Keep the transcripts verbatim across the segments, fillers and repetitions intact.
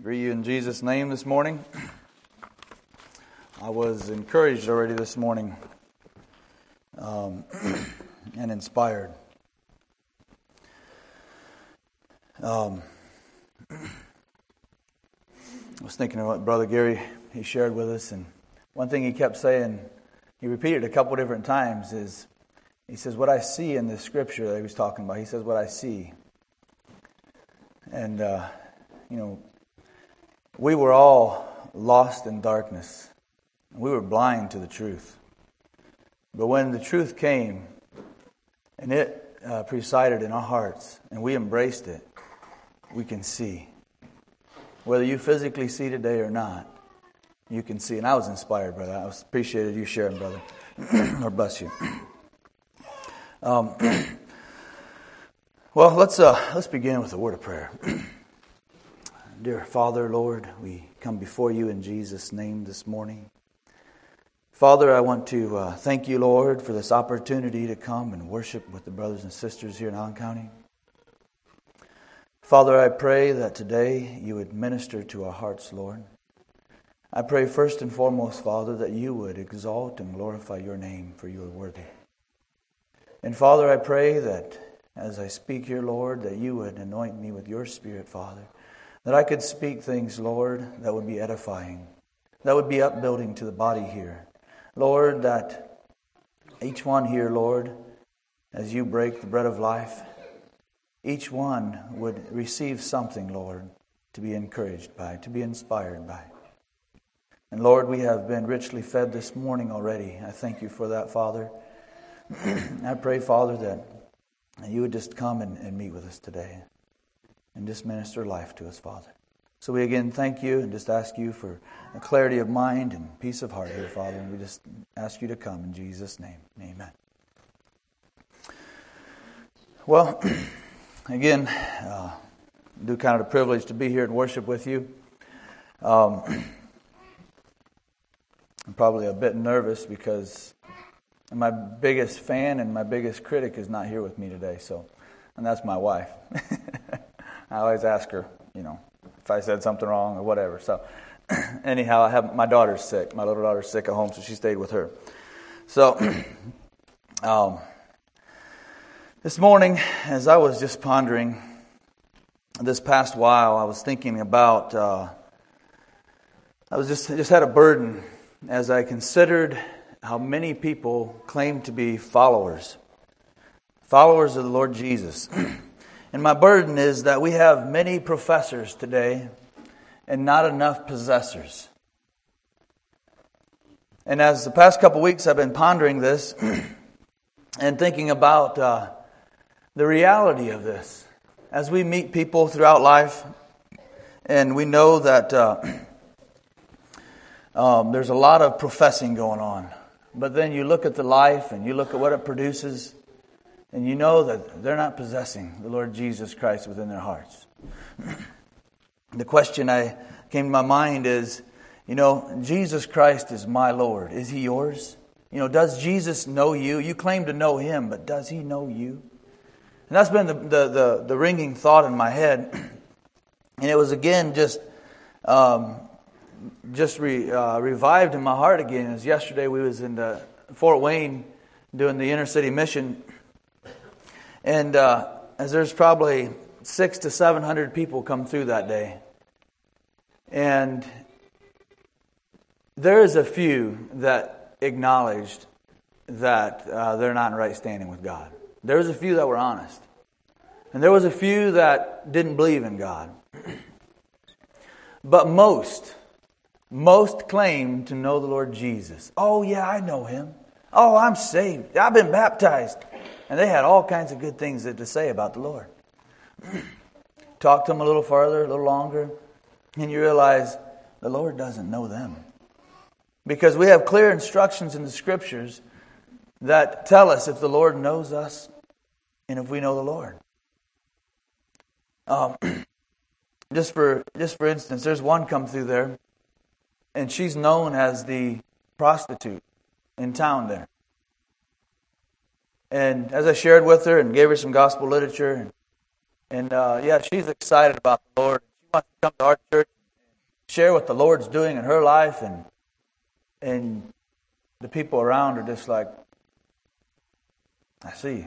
Greet you in Jesus' name this morning. I was encouraged already this morning um, and inspired. Um, I was thinking of what Brother Gary, he shared with us, and one thing he kept saying, he repeated a couple different times, is he says, what I see in this scripture that he was talking about, he says, what I see. And, uh, you know, we were all lost in darkness. We were blind to the truth. But when the truth came and it uh, presided in our hearts and we embraced it, we can see. Whether you physically see today or not, you can see. And I was inspired, brother. I was appreciated you sharing, brother. Lord bless you. Um, well, let's uh, let's begin with a word of prayer. Dear Father, Lord, we come before you in Jesus' name this morning. Father, I want to uh, thank you, Lord, for this opportunity to come and worship with the brothers and sisters here in Allen County. Father, I pray that today you would minister to our hearts, Lord. I pray first and foremost, Father, that you would exalt and glorify your name, for you are worthy. And Father, I pray that as I speak here, Lord, that you would anoint me with your Spirit, Father, that I could speak things, Lord, that would be edifying, that would be upbuilding to the body here. Lord, that each one here, Lord, as you break the bread of life, each one would receive something, Lord, to be encouraged by, to be inspired by. And Lord, we have been richly fed this morning already. I thank you for that, Father. I pray, Father, that you would just come and, and meet with us today and just minister life to us, Father. So we again thank you and just ask you for a clarity of mind and peace of heart here, Father. And we just ask you to come in Jesus' name. Amen. Well, again, uh, do count it a privilege to be here and worship with you. Um, I'm probably a bit nervous because my biggest fan and my biggest critic is not here with me today. So, and that's my wife. I always ask her, you know, if I said something wrong or whatever. So, anyhow, I have my daughter's sick. My little daughter's sick at home, so she stayed with her. So, um, this morning, as I was just pondering this past while, I was thinking about. Uh, I was just just had a burden as I considered how many people claim to be followers, followers of the Lord Jesus. And my burden is that we have many professors today and not enough possessors. And as the past couple weeks I've been pondering this and thinking about uh, the reality of this. As we meet people throughout life and we know that uh, um, there's a lot of professing going on. But then you look at the life and you look at what it produces, and you know that they're not possessing the Lord Jesus Christ within their hearts. The question I came to my mind is, you know, Jesus Christ is my Lord. Is He yours? You know, does Jesus know you? You claim to know Him, but does He know you? And that's been the the, the, the ringing thought in my head. And it was again just um, just re, uh, revived in my heart again. As yesterday we was in the Fort Wayne doing the inner city mission. And uh, as there's probably six to seven hundred people come through that day, and there is a few that acknowledged that uh, they're not in right standing with God. There was a few that were honest, and there was a few that didn't believe in God. But most, most claim to know the Lord Jesus. Oh yeah, I know Him. Oh, I'm saved. I've been baptized. And they had all kinds of good things to say about the Lord. Talk to them a little farther, a little longer, and you realize the Lord doesn't know them. Because we have clear instructions in the Scriptures that tell us if the Lord knows us and if we know the Lord. Um, just for just for instance, there's one come through there, and she's known as the prostitute in town there. And as I shared with her and gave her some gospel literature, and, and uh, yeah, she's excited about the Lord. She wants to come to our church share what the Lord's doing in her life, and and the people around are just like, I see.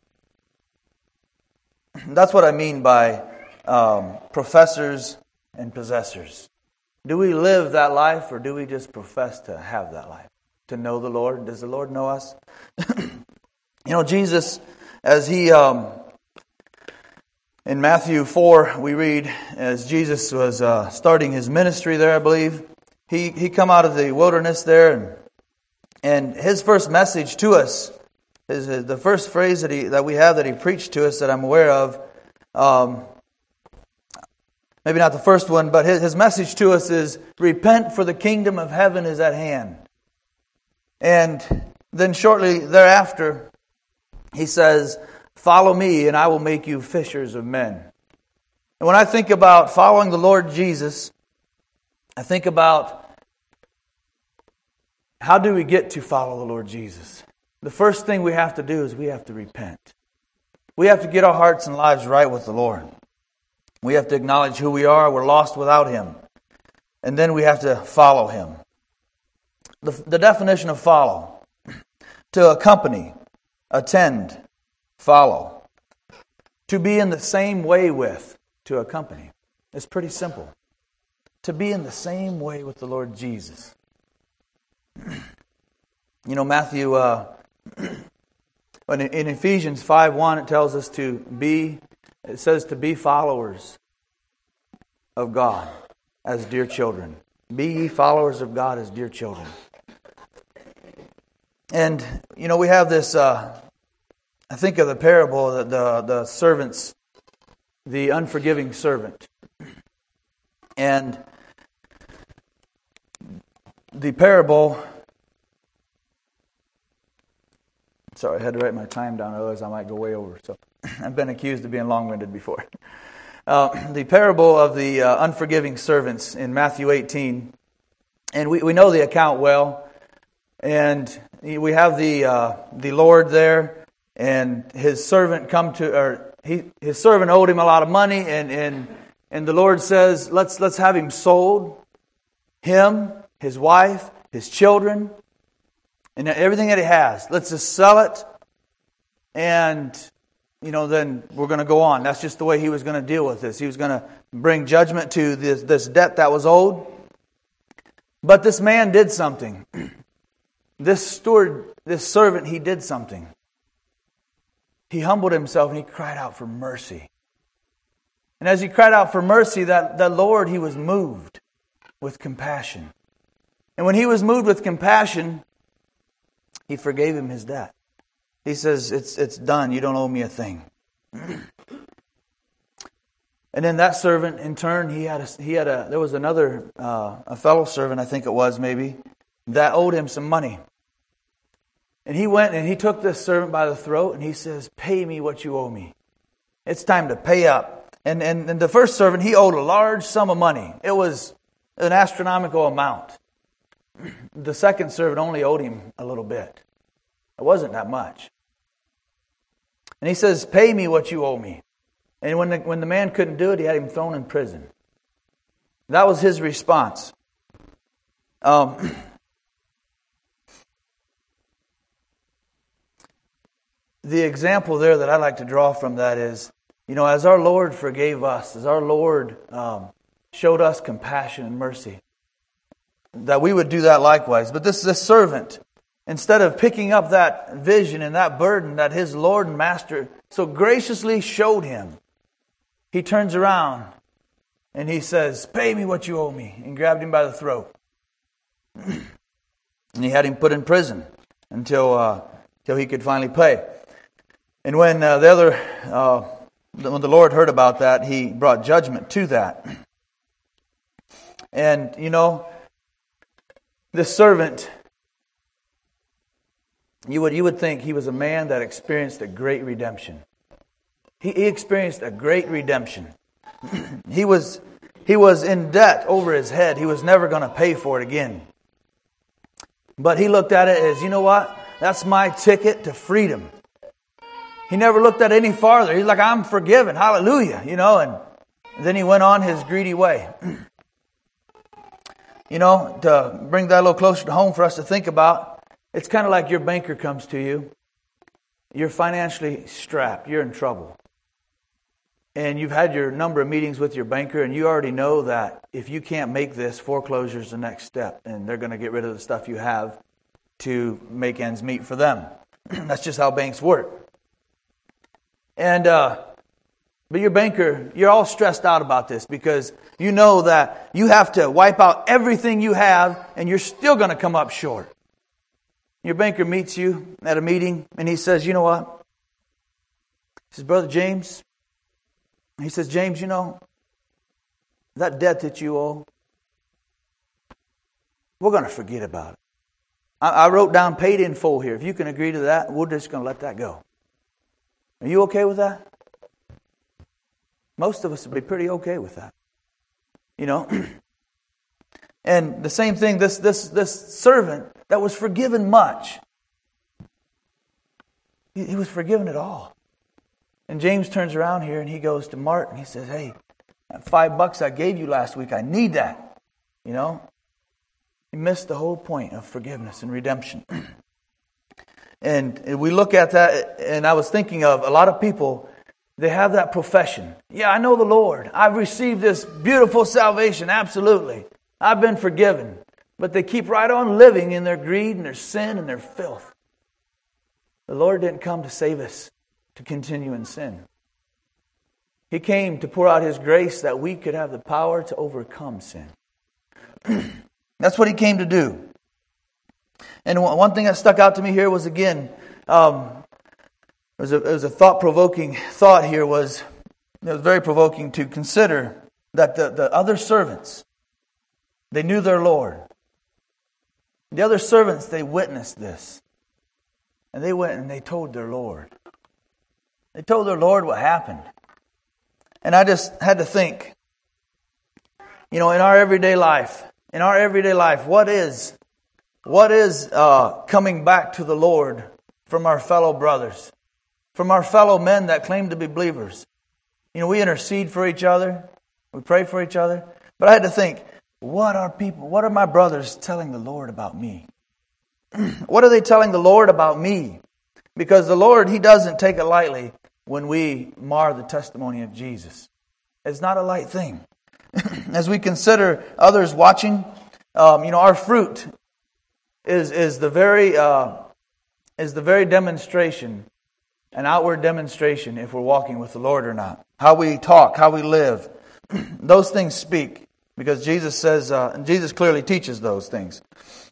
That's what I mean by um, professors and possessors. Do we live that life, or do we just profess to have that life? To know the Lord? Does the Lord know us? You know, Jesus, as he, um, in Matthew four, we read, as Jesus was uh, starting his ministry there, I believe, he, he come out of the wilderness there, and, and his first message to us, his, his, the first phrase that he that we have that he preached to us that I'm aware of, um, maybe not the first one, but his, his message to us is, repent, for the kingdom of heaven is at hand. And then shortly thereafter, he says, follow me and I will make you fishers of men. And when I think about following the Lord Jesus, I think about, how do we get to follow the Lord Jesus? The first thing we have to do is we have to repent. We have to get our hearts and lives right with the Lord. We have to acknowledge who we are. We're lost without Him. And then we have to follow Him. The, the definition of follow: to accompany, attend, follow. To be in the same way with, to accompany. It's pretty simple. To be in the same way with the Lord Jesus. You know, Matthew, uh, in, in Ephesians five one, it tells us to be, it says to be followers of God as dear children. Be ye followers of God as dear children. And, you know, we have this, uh, I think of the parable, the, the, the servants, the unforgiving servant. And the parable, sorry, I had to write my time down, otherwise I might go way over. So I've been accused of being long-winded before. Uh, the parable of the uh, unforgiving servants in Matthew eighteen. And we, we know the account well. And we have the uh, the Lord there, and his servant come to, or he his servant owed him a lot of money, and and and the Lord says, let's let's have him sold, him, his wife, his children, and everything that he has. Let's just sell it, and you know then we're going to go on. That's just the way he was going to deal with this. He was going to bring judgment to this this debt that was owed. But this man did something. This steward, this servant, he did something. He humbled himself and he cried out for mercy. And as he cried out for mercy, that the Lord, he was moved with compassion. And when he was moved with compassion, he forgave him his debt. He says, it's it's done. You don't owe me a thing. And then that servant, in turn, he had a, he had a there was another uh, a fellow servant, I think it was maybe, that owed him some money. And he went and he took this servant by the throat and he says, pay me what you owe me. It's time to pay up. And, and, and the first servant, he owed a large sum of money. It was an astronomical amount. The second servant only owed him a little bit. It wasn't that much. And he says, pay me what you owe me. And when the, when the man couldn't do it, he had him thrown in prison. That was his response. Um... The example there that I like to draw from that is, you know, as our Lord forgave us, as our Lord um, showed us compassion and mercy, that we would do that likewise. But this, this servant, instead of picking up that vision and that burden that his Lord and Master so graciously showed him, he turns around and he says, pay me what you owe me, and grabbed him by the throat. And he had him put in prison until, uh, until he could finally pay. And when uh, the other, uh, when the Lord heard about that, He brought judgment to that. And, you know, this servant, you would you would think he was a man that experienced a great redemption. He, he experienced a great redemption. he was he was in debt over his head. He was never going to pay for it again. But he looked at it as, you know what? That's my ticket to freedom. He never looked at it any farther. He's like, I'm forgiven. Hallelujah. You know, and then he went on his greedy way. you know, to bring that a little closer to home for us to think about, it's kind of like your banker comes to you. You're financially strapped. You're in trouble. And you've had your number of meetings with your banker, and you already know that if you can't make this, foreclosure is the next step, and they're going to get rid of the stuff you have to make ends meet for them. That's just how banks work. And uh, but your banker, you're all stressed out about this because you know that you have to wipe out everything you have, and you're still going to come up short. Your banker meets you at a meeting, and he says, "You know what?" He says, "Brother James." He says, "James, you know, that debt that you owe, we're going to forget about it. I, I wrote down paid in full here. If you can agree to that, we're just going to let that go. Are you okay with that?" Most of us would be pretty okay with that. You know? And the same thing, this, this, this servant that was forgiven much, he, he was forgiven it all. And James turns around here and he goes to Martin. He says, "Hey, that five bucks I gave you last week, I need that." You know? He missed the whole point of forgiveness and redemption. And we look at that, and I was thinking of a lot of people, they have that profession. "Yeah, I know the Lord. I've received this beautiful salvation, absolutely. I've been forgiven." But they keep right on living in their greed and their sin and their filth. The Lord didn't come to save us to continue in sin. He came to pour out His grace that we could have the power to overcome sin. That's what He came to do. And one thing that stuck out to me here was, again, um, it was a, it was a thought-provoking thought here, was, it was very provoking to consider that the, the other servants, they knew their Lord. The other servants, they witnessed this. And they went and they told their Lord. They told their Lord what happened. And I just had to think, you know, in our everyday life, in our everyday life, what is, what is uh, coming back to the Lord from our fellow brothers, from our fellow men that claim to be believers? You know, we intercede for each other, we pray for each other. But I had to think, what are people, what are my brothers telling the Lord about me? What are they telling the Lord about me? Because the Lord, He doesn't take it lightly when we mar the testimony of Jesus. It's not a light thing. As we consider others watching, um, you know, our fruit is is the very uh, is the very demonstration, an outward demonstration, if we're walking with the Lord or not. How we talk, how we live, those things speak, because Jesus says, uh, and Jesus clearly teaches those things.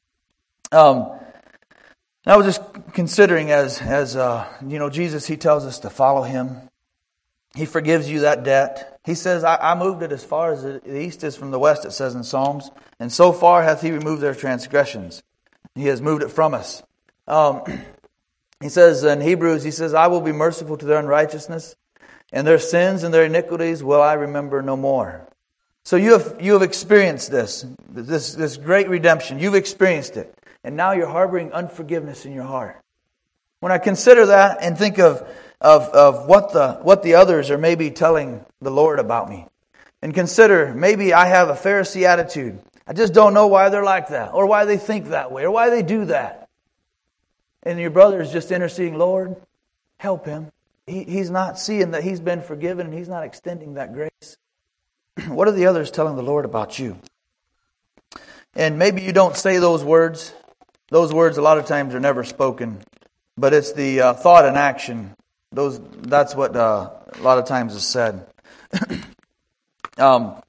Um. I was just considering as, as uh, you know, Jesus, He tells us to follow Him. He forgives you that debt. He says, I, I moved it as far as the east is from the west, it says in Psalms. And so far hath He removed their transgressions. He has moved it from us. Um, he says in Hebrews, He says, I will be merciful to their unrighteousness, and their sins and their iniquities will I remember no more. So you have you have experienced this, this, this great redemption. You've experienced it. And now you're harboring unforgiveness in your heart. When I consider that and think of, of, of what the what the others are maybe telling the Lord about me, and consider maybe I have a Pharisee attitude. I just don't know why they're like that, or why they think that way, or why they do that. And your brother is just interceding, Lord, help him. He, he's not seeing that he's been forgiven, and he's not extending that grace. What are the others telling the Lord about you? And maybe you don't say those words. Those words a lot of times are never spoken, but it's the uh, thought and action. Those that's what uh, a lot of times is said. um,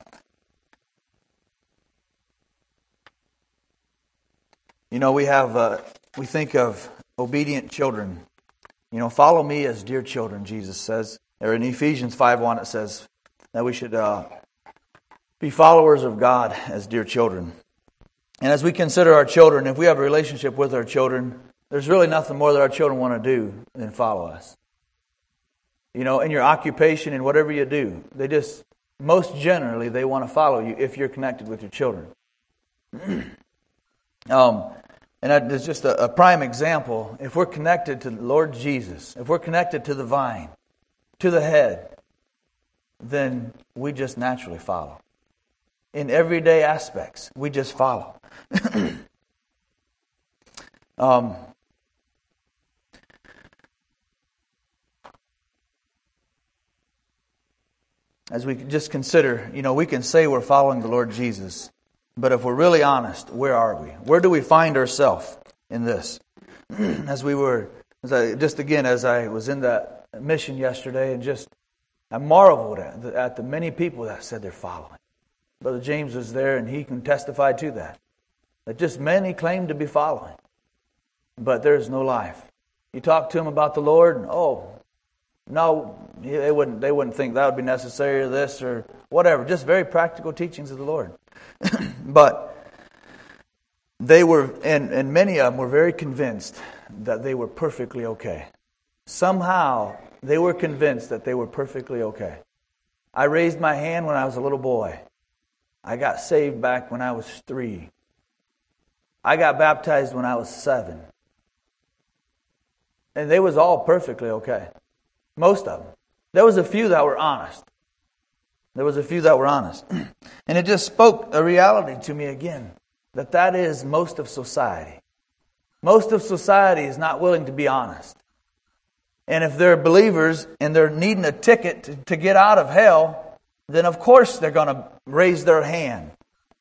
you know, we have uh, we think of obedient children. You know, follow me as dear children, Jesus says. Or in Ephesians five one, it says that we should uh, be followers of God as dear children. And as we consider our children, if we have a relationship with our children, there's really nothing more that our children want to do than follow us. You know, in your occupation and whatever you do, they just, most generally, they want to follow you if you're connected with your children. um, and that is just a, a prime example. If we're connected to the Lord Jesus, if we're connected to the vine, to the head, then we just naturally follow. in everyday aspects. We just follow. um, as we just consider, you know, we can say we're following the Lord Jesus, but if we're really honest, where are we? Where do we find ourselves in this? As we were, as I, just again, as I was in that mission yesterday, and just I marveled at the, at the many people that said they're following. Brother James was there, and he can testify to that. That just many claim to be following, but there's no life. You talk to them about the Lord, and oh, no, they wouldn't. They wouldn't think that would be necessary, or this, or whatever. Just very practical teachings of the Lord. But they were, and, and many of them were very convinced that they were perfectly okay. Somehow, they were convinced that they were perfectly okay. I raised my hand when I was a little boy. I got saved back when I was three. I got baptized when I was seven. And they was all perfectly okay. Most of them. There was a few that were honest. There was a few that were honest. And it just spoke a reality to me again. That that is most of society. Most of society is not willing to be honest. And if they're believers and they're needing a ticket to, to get out of hell, then of course they're going to raise their hand.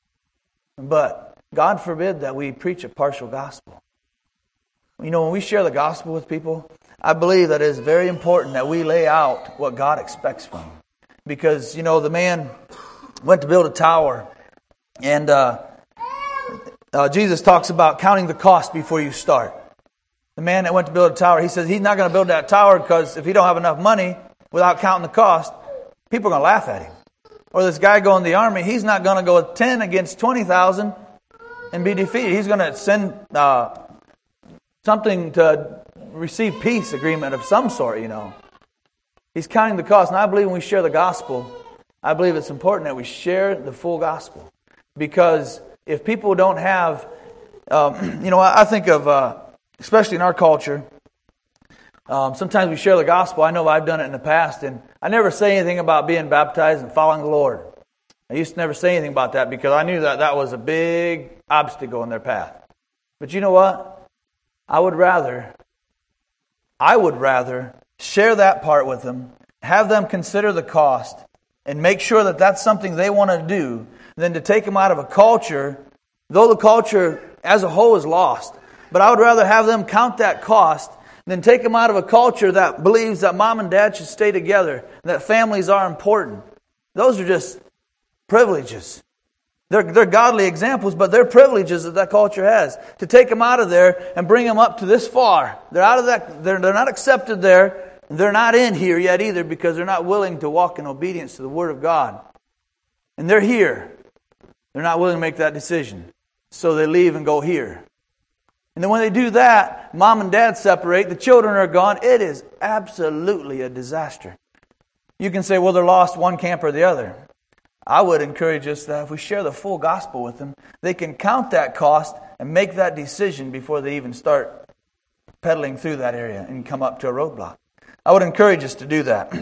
But God forbid that we preach a partial gospel. You know, when we share the gospel with people, I believe that it is very important that we lay out what God expects from them. Because, you know, the man went to build a tower, and uh, uh, Jesus talks about counting the cost before you start. The man that went to build a tower, he says he's not going to build that tower because if he don't have enough money without counting the cost, people are going to laugh at him. Or this guy going to the army, he's not going to go with ten against twenty thousand and be defeated. He's going to send uh, something to receive peace agreement of some sort, you know. He's counting the cost. And I believe when we share the gospel, I believe it's important that we share the full gospel. Because if people don't have, um, you know, I think of, uh, especially in our culture, um, sometimes we share the gospel. I know I've done it in the past, and I never say anything about being baptized and following the Lord. I used to never say anything about that because I knew that that was a big obstacle in their path. But you know what? I would rather, I would rather share that part with them, have them consider the cost, and make sure that that's something they want to do, than to take them out of a culture, though the culture as a whole is lost. But I would rather have them count that cost than take them out of a culture that believes that mom and dad should stay together, and that families are important. Those are just privileges. They're, they're godly examples, but they're privileges that that culture has. To take them out of there and bring them up to this far. They're out of that. They're, they're not accepted there. They're not in here yet either because they're not willing to walk in obedience to the Word of God. And they're here. They're not willing to make that decision. So they leave and go here. And then when they do that, mom and dad separate, the children are gone. It is absolutely a disaster. You can say, well, they're lost one camp or the other. I would encourage us that if we share the full gospel with them, they can count that cost and make that decision before they even start pedaling through that area and come up to a roadblock. I would encourage us to do that.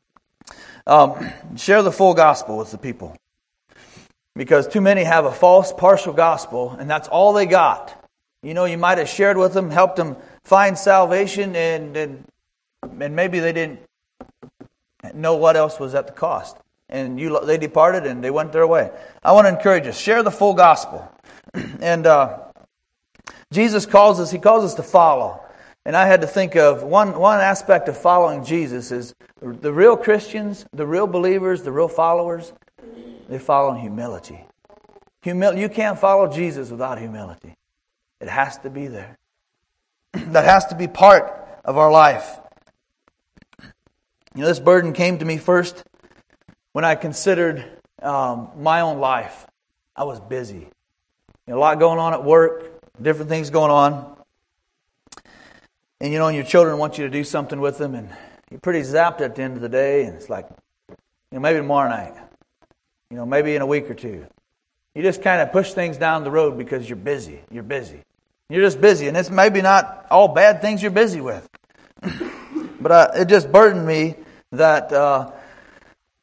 Um, share the full gospel with the people. Because too many have a false, partial gospel, and that's all they got. You know, you might have shared with them, helped them find salvation, and and, and maybe they didn't know what else was at the cost. And you, they departed and they went their way. I want to encourage us, share the full gospel. And uh, Jesus calls us, He calls us to follow. And I had to think of one, one aspect of following Jesus is the real Christians, the real believers, the real followers, they follow in humility. Humil- you can't follow Jesus without humility. It has to be there. That has to be part of our life. You know, this burden came to me first when I considered um, my own life. I was busy. You know, a lot going on at work, different things going on. And you know, and your children want you to do something with them, and you're pretty zapped at the end of the day, and it's like, you know, maybe tomorrow night. You know, maybe in a week or two. You just kind of push things down the road because you're busy. You're busy. You're just busy, and it's maybe not all bad things you're busy with. But uh, it just burdened me that uh,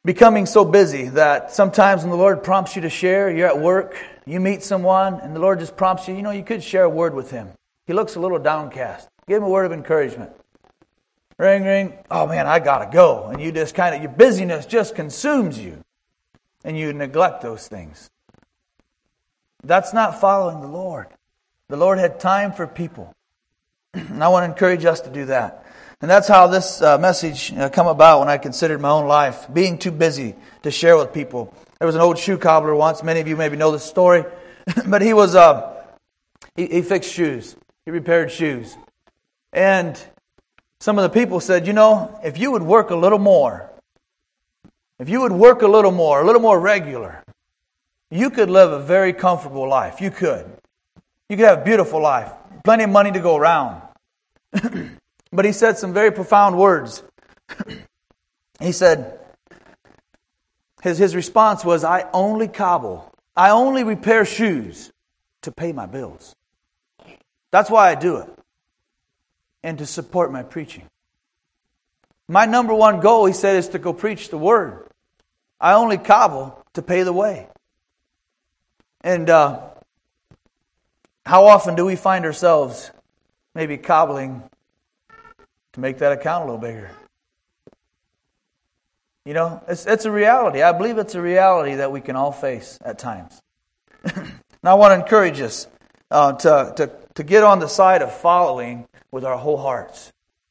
becoming so busy that sometimes when the Lord prompts you to share, you're at work, you meet someone, and the Lord just prompts you, you know, you could share a word with him. He looks a little downcast. Give him a word of encouragement. Ring, ring. Oh man, I gotta go. And you just kind of, your busyness just consumes you. And you neglect those things. That's not following the Lord. The Lord had time for people. And I want to encourage us to do that. And that's how this uh, message uh, come about when I considered my own life, being too busy to share with people. There was an old shoe cobbler once. Many of you maybe know this story. But he was, uh, he, he fixed shoes. He repaired shoes. And some of the people said, you know, if you would work a little more, if you would work a little more, a little more regular, you could live a very comfortable life. You could. You could have a beautiful life. Plenty of money to go around. But he said some very profound words. He said, his, his response was, I only cobble. I only repair shoes to pay my bills. That's why I do it. And to support my preaching. My number one goal, he said, is to go preach the Word. I only cobble to pay the way. And uh, how often do we find ourselves maybe cobbling to make that account a little bigger? You know, it's, it's a reality. I believe it's a reality that we can all face at times. Now I want to encourage us uh, to, to, to get on the side of following with our whole hearts.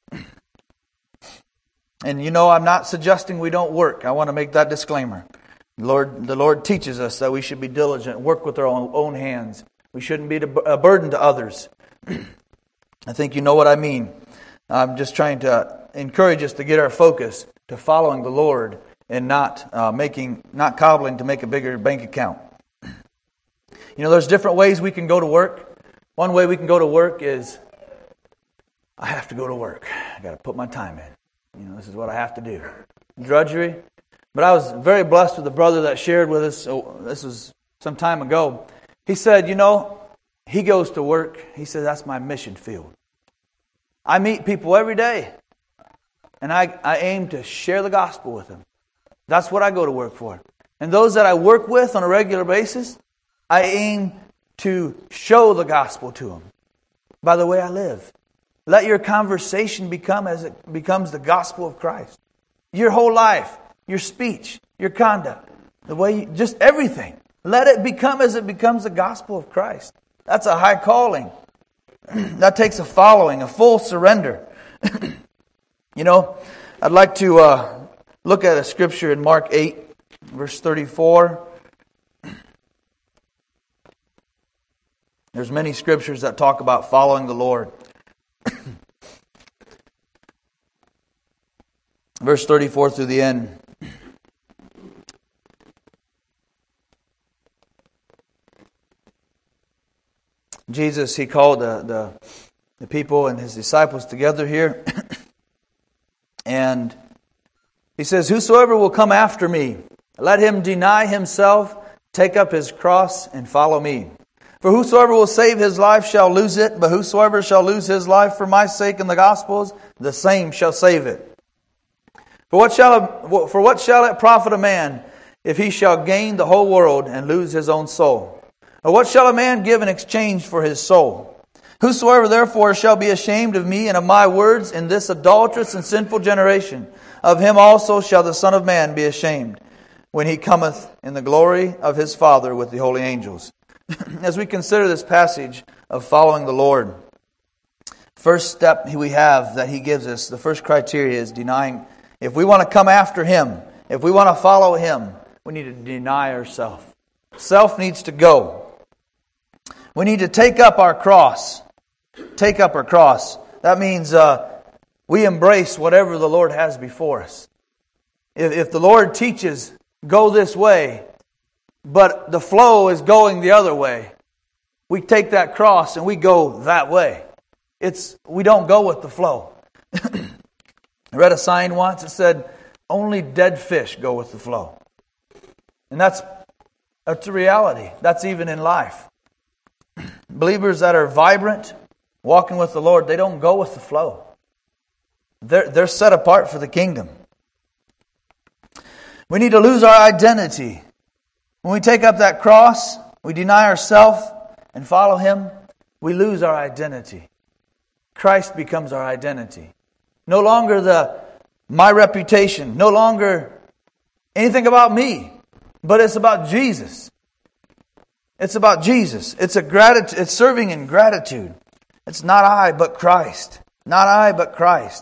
And you know, I'm not suggesting we don't work. I want to make that disclaimer. The Lord, the Lord teaches us that we should be diligent, work with our own, own hands. We shouldn't be a burden to others. I think you know what I mean. I'm just trying to encourage us to get our focus to following the Lord and not uh, making, not cobbling to make a bigger bank account. You know, there's different ways we can go to work. One way we can go to work is, I have to go to work. I got to put my time in. You know, this is what I have to do. Drudgery. But I was very blessed with a brother that shared with us. Oh, this was some time ago. He said, you know, he goes to work. He said, that's my mission field. I meet people every day. And I, I aim to share the gospel with them. That's what I go to work for. And those that I work with on a regular basis, I aim to show the gospel to them by the way I live. Let your conversation become as it becomes the gospel of Christ. Your whole life, your speech, your conduct, the way you, just everything. Let it become as it becomes the gospel of Christ. That's a high calling. That takes a following, a full surrender. You know, I'd like to uh, look at a scripture in Mark eight, verse thirty-four. There's many scriptures that talk about following the Lord. Verse thirty-four through the end. Jesus, He called the, the, the people and His disciples together here. And He says, whosoever will come after me, let him deny himself, take up his cross, and follow me. For whosoever will save his life shall lose it, but whosoever shall lose his life for my sake and the gospel's, the same shall save it. For what shall for what shall it profit a man if he shall gain the whole world and lose his own soul? Or what shall a man give in exchange for his soul? Whosoever therefore shall be ashamed of me and of my words in this adulterous and sinful generation, of him also shall the Son of Man be ashamed, when he cometh in the glory of his Father with the holy angels. As we consider this passage of following the Lord, first step we have that He gives us, the first criteria is denying. If we want to come after Him, if we want to follow Him, we need to deny ourselves. Self needs to go. We need to take up our cross. Take up our cross. That means uh, we embrace whatever the Lord has before us. If, if the Lord teaches, go this way, but the flow is going the other way, we take that cross and we go that way. It's we don't go with the flow. I read a sign once that said, only dead fish go with the flow. And that's, that's a reality. That's even in life. Believers that are vibrant, walking with the Lord, they don't go with the flow. They're, they're set apart for the kingdom. We need to lose our identity. When we take up that cross, we deny ourselves and follow Him, we lose our identity. Christ becomes our identity. No longer the my reputation, no longer anything about me, but it's about Jesus. It's about Jesus. It's a gratitude. It's serving in gratitude. It's not I, but Christ. Not I, but Christ.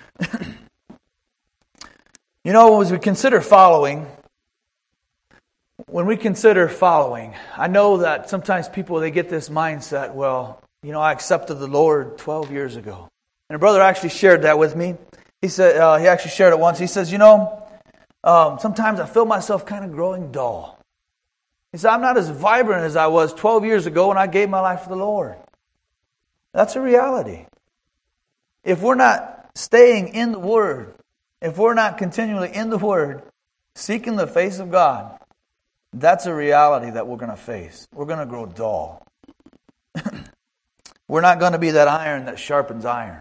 You know, as we consider following, when we consider following, I know that sometimes people, they get this mindset, well, you know, I accepted the Lord twelve years ago. And a brother actually shared that with me. He said, uh, he actually shared it once. He says, you know, um, sometimes I feel myself kind of growing dull. He said, I'm not as vibrant as I was twelve years ago when I gave my life to the Lord. That's a reality. If we're not staying in the Word, if we're not continually in the Word, seeking the face of God, that's a reality that we're going to face. We're going to grow dull. We're not going to be that iron that sharpens iron.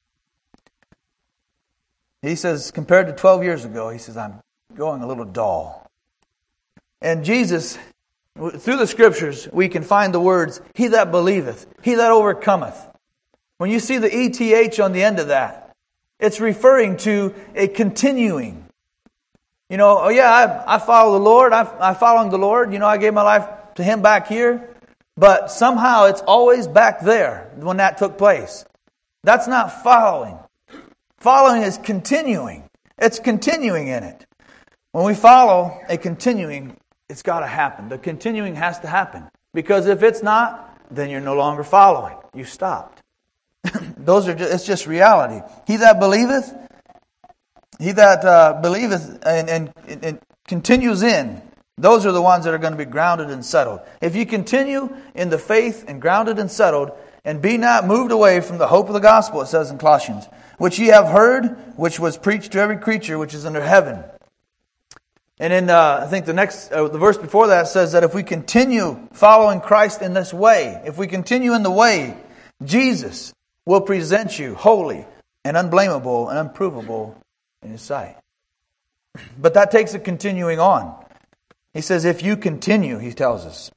He says, compared to twelve years ago, he says, I'm growing a little dull. And Jesus, through the Scriptures, we can find the words, He that believeth, He that overcometh. When you see the E T H on the end of that, it's referring to a continuing. You know, oh yeah, I, I follow the Lord, I, I'm following the Lord, you know, I gave my life to Him back here, but somehow it's always back there when that took place. That's not following. Following is continuing. It's continuing in it. When we follow a continuing, it's got to happen. The continuing has to happen. Because if it's not, then you're no longer following. You stopped. Those are just, it's just reality. He that believeth, he that uh, believeth and, and, and continues in, those are the ones that are going to be grounded and settled. If you continue in the faith and grounded and settled, and be not moved away from the hope of the gospel, it says in Colossians, which ye have heard, which was preached to every creature which is under heaven. And in, uh, I think the next, uh, the verse before that says that if we continue following Christ in this way, if we continue in the way, Jesus will present you holy and unblameable and unprovable in His sight. But that takes a continuing on. He says, if you continue, He tells us.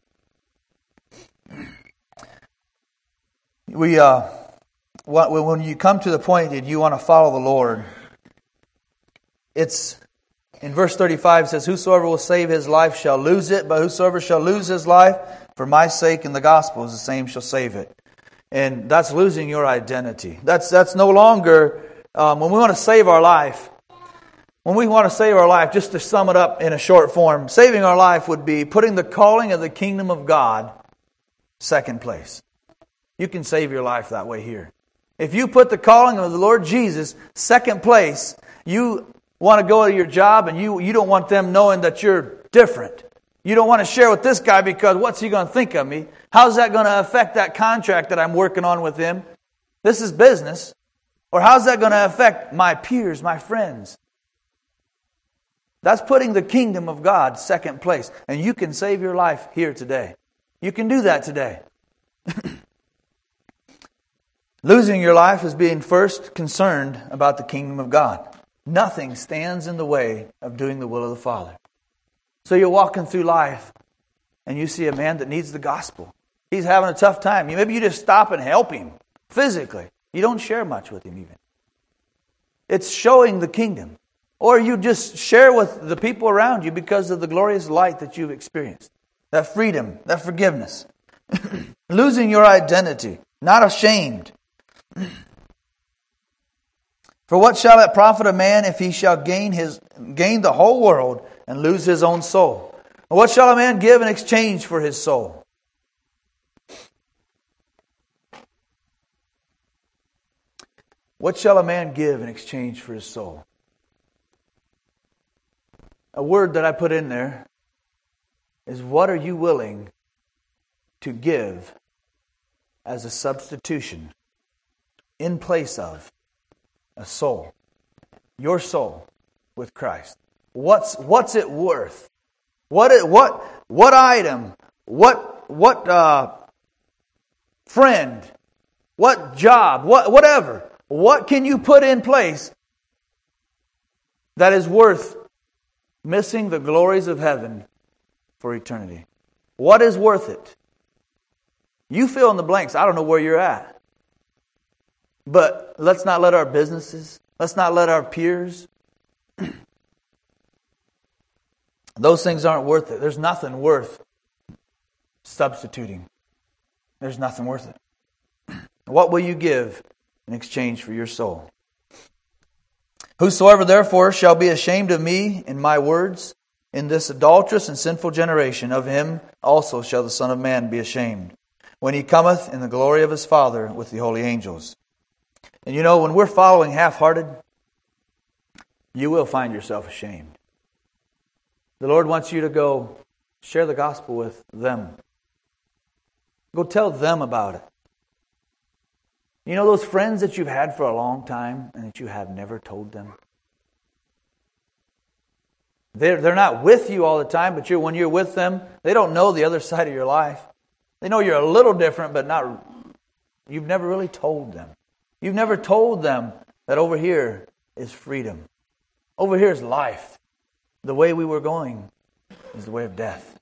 We, uh, when you come to the point that you want to follow the Lord, it's, in verse thirty-five, it says, whosoever will save his life shall lose it, but whosoever shall lose his life for my sake and the gospel, the same shall save it. And that's losing your identity. That's that's no longer, um, when we want to save our life, when we want to save our life, just to sum it up in a short form, saving our life would be putting the calling of the kingdom of God second place. You can save your life that way here. If you put the calling of the Lord Jesus second place, you want to go to your job and you, you don't want them knowing that you're different. You don't want to share with this guy because what's he going to think of me? How's that going to affect that contract that I'm working on with him? This is business. Or how's that going to affect my peers, my friends? That's putting the kingdom of God second place. And you can save your life here today. You can do that today. Losing your life is being first concerned about the kingdom of God. Nothing stands in the way of doing the will of the Father. So you're walking through life and you see a man that needs the gospel. He's having a tough time. Maybe you just stop and help him physically. You don't share much with him even. It's showing the kingdom. Or you just share with the people around you because of the glorious light that you've experienced. That freedom, that forgiveness. Losing your identity, not ashamed. For what shall it profit a man if he shall gain his gain the whole world and lose his own soul? Or what shall a man give in exchange for his soul? What shall a man give in exchange for his soul? A word that I put in there is, what are you willing to give as a substitution in place of a soul? Your soul with Christ. What's what's it worth? What it, what what item? What what uh, friend? What job? What whatever? What can you put in place that is worth Missing the glories of heaven for eternity. What is worth it? You fill in the blanks. I don't know where you're at. But let's not let our businesses, let's not let our peers, those things aren't worth it. There's nothing worth substituting. There's nothing worth it. What will you give in exchange for your soul? Whosoever therefore shall be ashamed of me and my words in this adulterous and sinful generation, of him also shall the Son of Man be ashamed, when he cometh in the glory of his Father with the holy angels. And you know, when we're following half-hearted, you will find yourself ashamed. The Lord wants you to go share the gospel with them. Go tell them about it. You know those friends that you've had for a long time and that you have never told them? They're, they're not with you all the time, but you're, when you're with them, they don't know the other side of your life. They know you're a little different, but not. You've never really told them. You've never told them that over here is freedom. Over here is life. The way we were going is the way of death.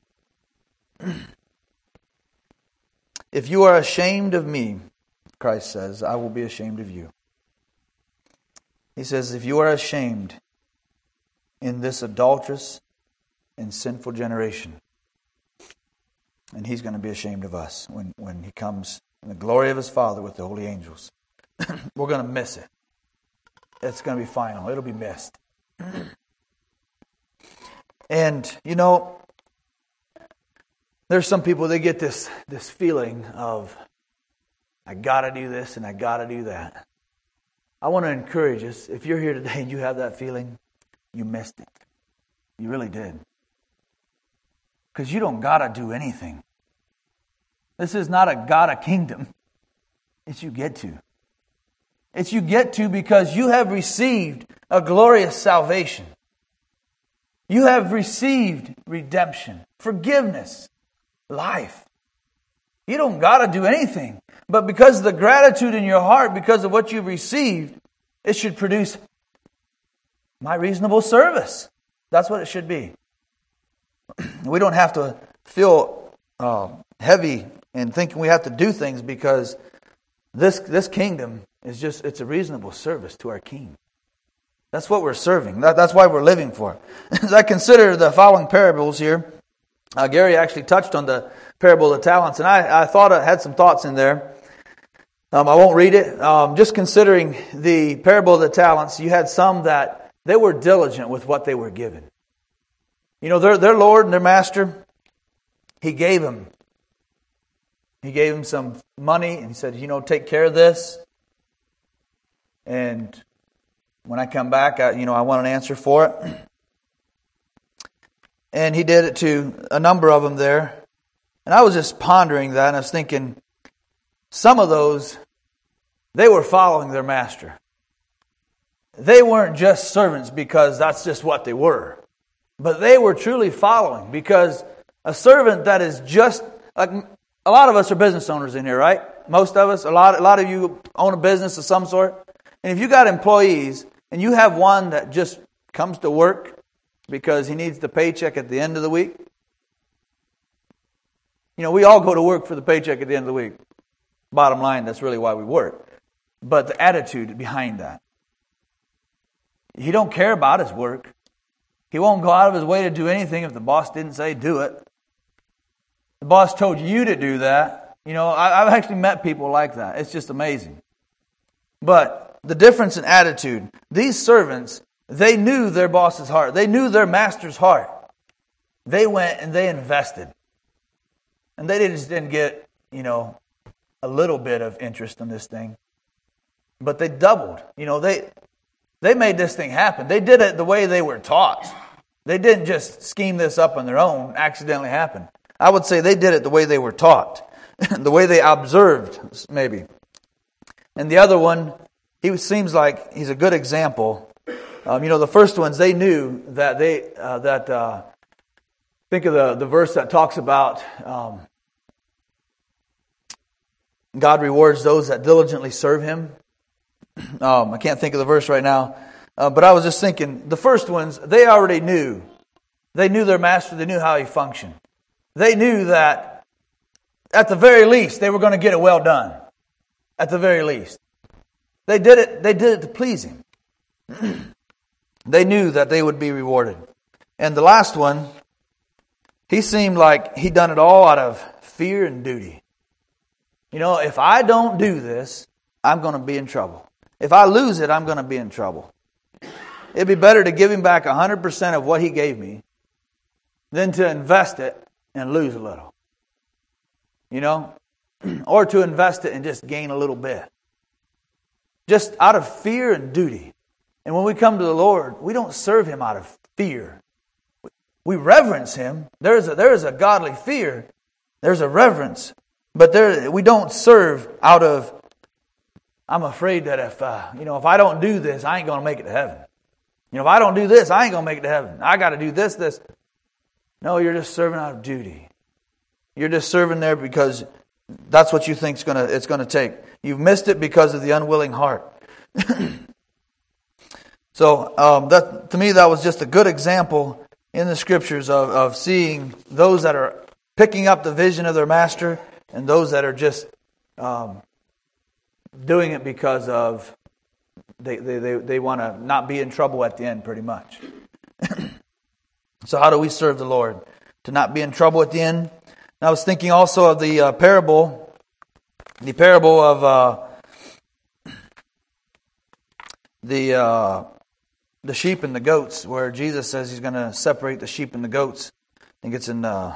If you are ashamed of me, Christ says, I will be ashamed of you. He says, if you are ashamed in this adulterous and sinful generation, and He's going to be ashamed of us when, when He comes in the glory of His Father with the holy angels. We're going to miss it. It's going to be final. It'll be missed. And, you know, there's some people, they get this, this feeling of, I got to do this and I got to do that. I want to encourage us, if you're here today and you have that feeling, you missed it. You really did. Because you don't got to do anything. This is not a got a kingdom. It's you get to. It's you get to because you have received a glorious salvation. You have received redemption, forgiveness, life. You don't got to do anything. But because of the gratitude in your heart, because of what you've received, it should produce my reasonable service. That's what it should be. We don't have to feel uh, heavy and thinking we have to do things because this this kingdom is just, it's a reasonable service to our King. That's what we're serving. That, that's why we're living for. As I consider the following parables here, uh, Gary actually touched on the parable of the talents, and I, I thought I had some thoughts in there. Um, I won't read it. Um, just considering the parable of the talents, you had some that they were diligent with what they were given. You know, their their Lord and their master, He gave them. He gave them some money and He said, you know, take care of this. And when I come back, I, you know, I want an answer for it. And He did it to a number of them there. And I was just pondering that, and I was thinking, some of those, they were following their master. They weren't just servants because that's just what they were. But they were truly following, because a servant that is just, like a lot of us are business owners in here, right? Most of us, a lot, a lot of you own a business of some sort. And if you got employees and you have one that just comes to work because he needs the paycheck at the end of the week, you know, we all go to work for the paycheck at the end of the week. Bottom line, that's really why we work. But the attitude behind that. He don't care about his work. He won't go out of his way to do anything if the boss didn't say do it. The boss told you to do that. You know, I, I've actually met people like that. It's just amazing. But the difference in attitude, these servants, they knew their boss's heart. They knew their master's heart. They went and they invested. And they just didn't get, you know, a little bit of interest in this thing. But they doubled. You know, they they made this thing happen. They did it the way they were taught. They didn't just scheme this up on their own, accidentally happen. I would say they did it the way they were taught. The way they observed, maybe. And the other one, he seems like he's a good example. Um, you know, the first ones, they knew that they, uh, that, uh, think of the, the verse that talks about um, God rewards those that diligently serve Him. Um, I can't think of the verse right now. Uh, but I was just thinking, the first ones, they already knew They knew their master. They knew how he functioned. They knew that at the very least they were going to get it well done. At the very least. They did it, they did it to please him. They knew that they would be rewarded. And the last one, he seemed like he'd done it all out of fear and duty. You know, if I don't do this, I'm going to be in trouble. If I lose it, I'm going to be in trouble. It'd be better to give him back one hundred percent of what he gave me than to invest it and lose a little. You know? Or to invest it and just gain a little bit. Just out of fear and duty. And when we come to the Lord, we don't serve Him out of fear. We reverence Him. There's a, there is a godly fear. There's a reverence. But there, we don't serve out of, I'm afraid that if, uh, you know, if I don't do this, I ain't going to make it to heaven. You know, if I don't do this, I ain't going to make it to heaven. I got to do this, this. No, you're just serving out of duty. You're just serving there because that's what you think it's going to, it's going to take. You've missed it because of the unwilling heart. So, um, that to me, that was just a good example in the Scriptures of, of seeing those that are picking up the vision of their master and those that are just um, doing it because of they, they, they, they want to not be in trouble at the end, pretty much. So how do we serve the Lord? To not be in trouble at the end? And I was thinking also of the uh, parable, the parable of uh, the uh, the sheep and the goats, where Jesus says He's going to separate the sheep and the goats. I think it's in uh,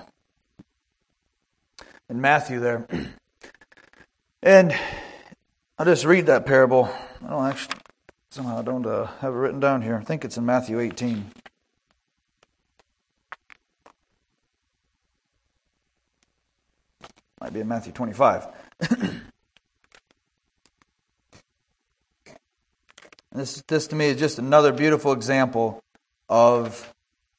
in Matthew there. And I'll just read that parable. I don't actually, somehow I don't uh, have it written down here. I think it's in Matthew eighteen. Might be in Matthew twenty-five. This, this to me is just another beautiful example of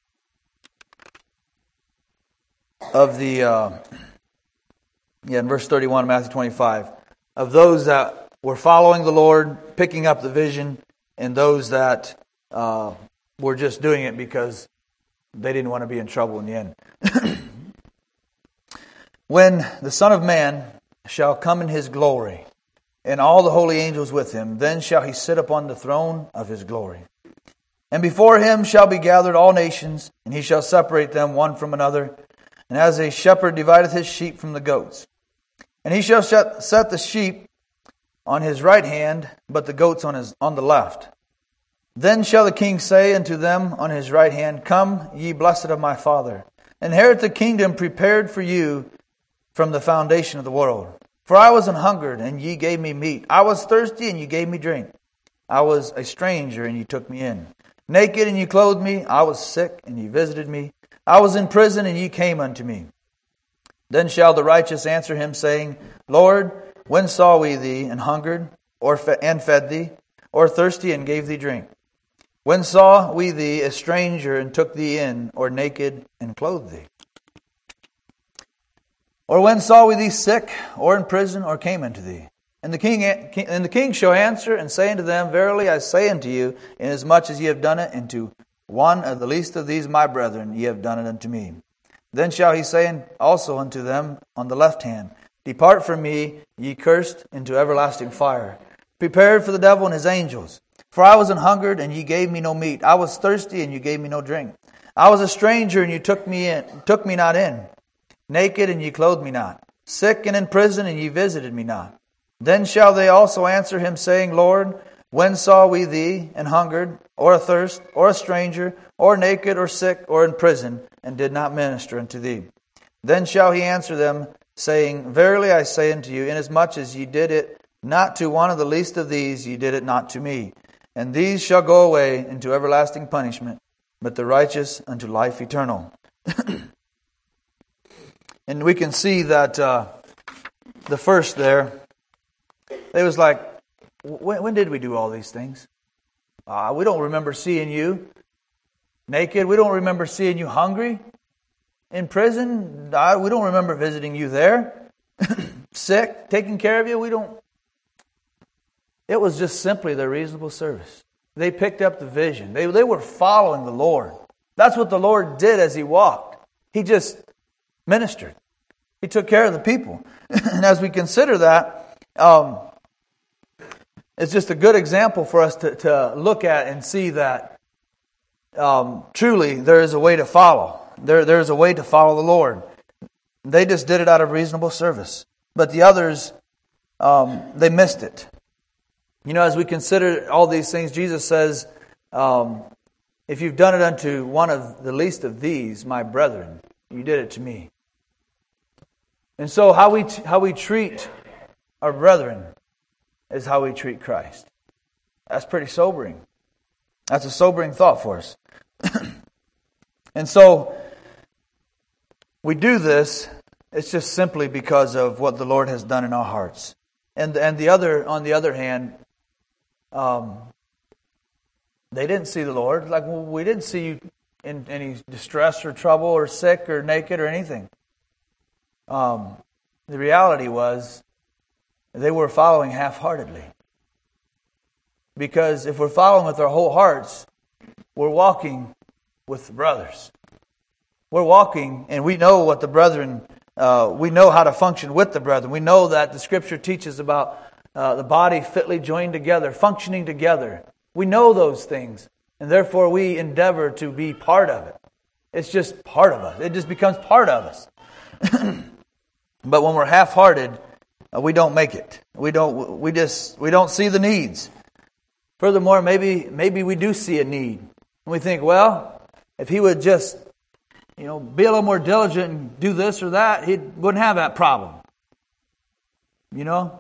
of the uh, yeah in verse thirty-one of Matthew twenty-five, of those that were following the Lord, picking up the vision, and those that uh, were just doing it because they didn't want to be in trouble in the end. When the Son of Man shall come in His glory, and all the holy angels with Him, then shall He sit upon the throne of His glory. And before Him shall be gathered all nations, and He shall separate them one from another, and as a shepherd divideth his sheep from the goats. And He shall set the sheep on His right hand, but the goats on his on the left. Then shall the King say unto them on His right hand, Come, ye blessed of my Father, inherit the kingdom prepared for you from the foundation of the world. For I was an hungered, and ye gave me meat. I was thirsty, and ye gave me drink. I was a stranger, and ye took me in. Naked, and ye clothed me. I was sick, and ye visited me. I was in prison, and ye came unto me. Then shall the righteous answer Him, saying, Lord, when saw we thee and hungered, or fe- and fed thee, or thirsty, and gave thee drink? When saw we thee a stranger, and took thee in, or naked, and clothed thee? Or when saw we thee sick, or in prison, or came unto thee? And the king and the king shall answer and say unto them, Verily I say unto you, inasmuch as ye have done it unto one of the least of these my brethren, ye have done it unto me. Then shall He say also unto them on the left hand, Depart from me, ye cursed, into everlasting fire, prepared for the devil and his angels. For I was an hungered, and ye gave me no meat. I was thirsty, and you gave me no drink. I was a stranger, and you took me in, took me not in. Naked, and ye clothed me not. Sick and in prison, and ye visited me not. Then shall they also answer Him, saying, Lord, when saw we thee and hungered, or athirst, or a stranger, or naked, or sick, or in prison, and did not minister unto thee? Then shall He answer them, saying, Verily I say unto you, inasmuch as ye did it not to one of the least of these, ye did it not to me. And these shall go away into everlasting punishment, but the righteous unto life eternal. And we can see that uh, the first there, it was like, when, when did we do all these things? Uh, we don't remember seeing you naked. We don't remember seeing you hungry. In prison, uh, we don't remember visiting you there. Sick, taking care of you, we don't. It was just simply their reasonable service. They picked up the vision. They, they were following the Lord. That's what the Lord did as He walked. He just ministered. He took care of the people. And as we consider that, um, it's just a good example for us to, to look at and see that um, truly there is a way to follow. There, there is a way to follow the Lord. They just did it out of reasonable service. But the others, um, they missed it. You know, as we consider all these things, Jesus says, um, if you've done it unto one of the least of these, my brethren, you did it to me. And so how we how we treat our brethren is how we treat Christ. That's pretty sobering. That's a sobering thought for us. And so we do this, it's just simply because of what the Lord has done in our hearts. And and the other, on the other hand, um, they didn't see the Lord. Like, well, we didn't see you in any distress or trouble or sick or naked or anything. Um, the reality was they were following half-heartedly. Because if we're following with our whole hearts, we're walking with the brothers. We're walking, and we know what the brethren, uh, we know how to function with the brethren. We know that the Scripture teaches about uh, the body fitly joined together, functioning together. We know those things, and therefore we endeavor to be part of it. It's just part of us. It just becomes part of us. But when we're half-hearted, uh, we don't make it. We don't. We just. We don't see the needs. Furthermore, maybe maybe we do see a need, and we think, well, if he would just, you know, be a little more diligent and do this or that, he wouldn't have that problem. You know,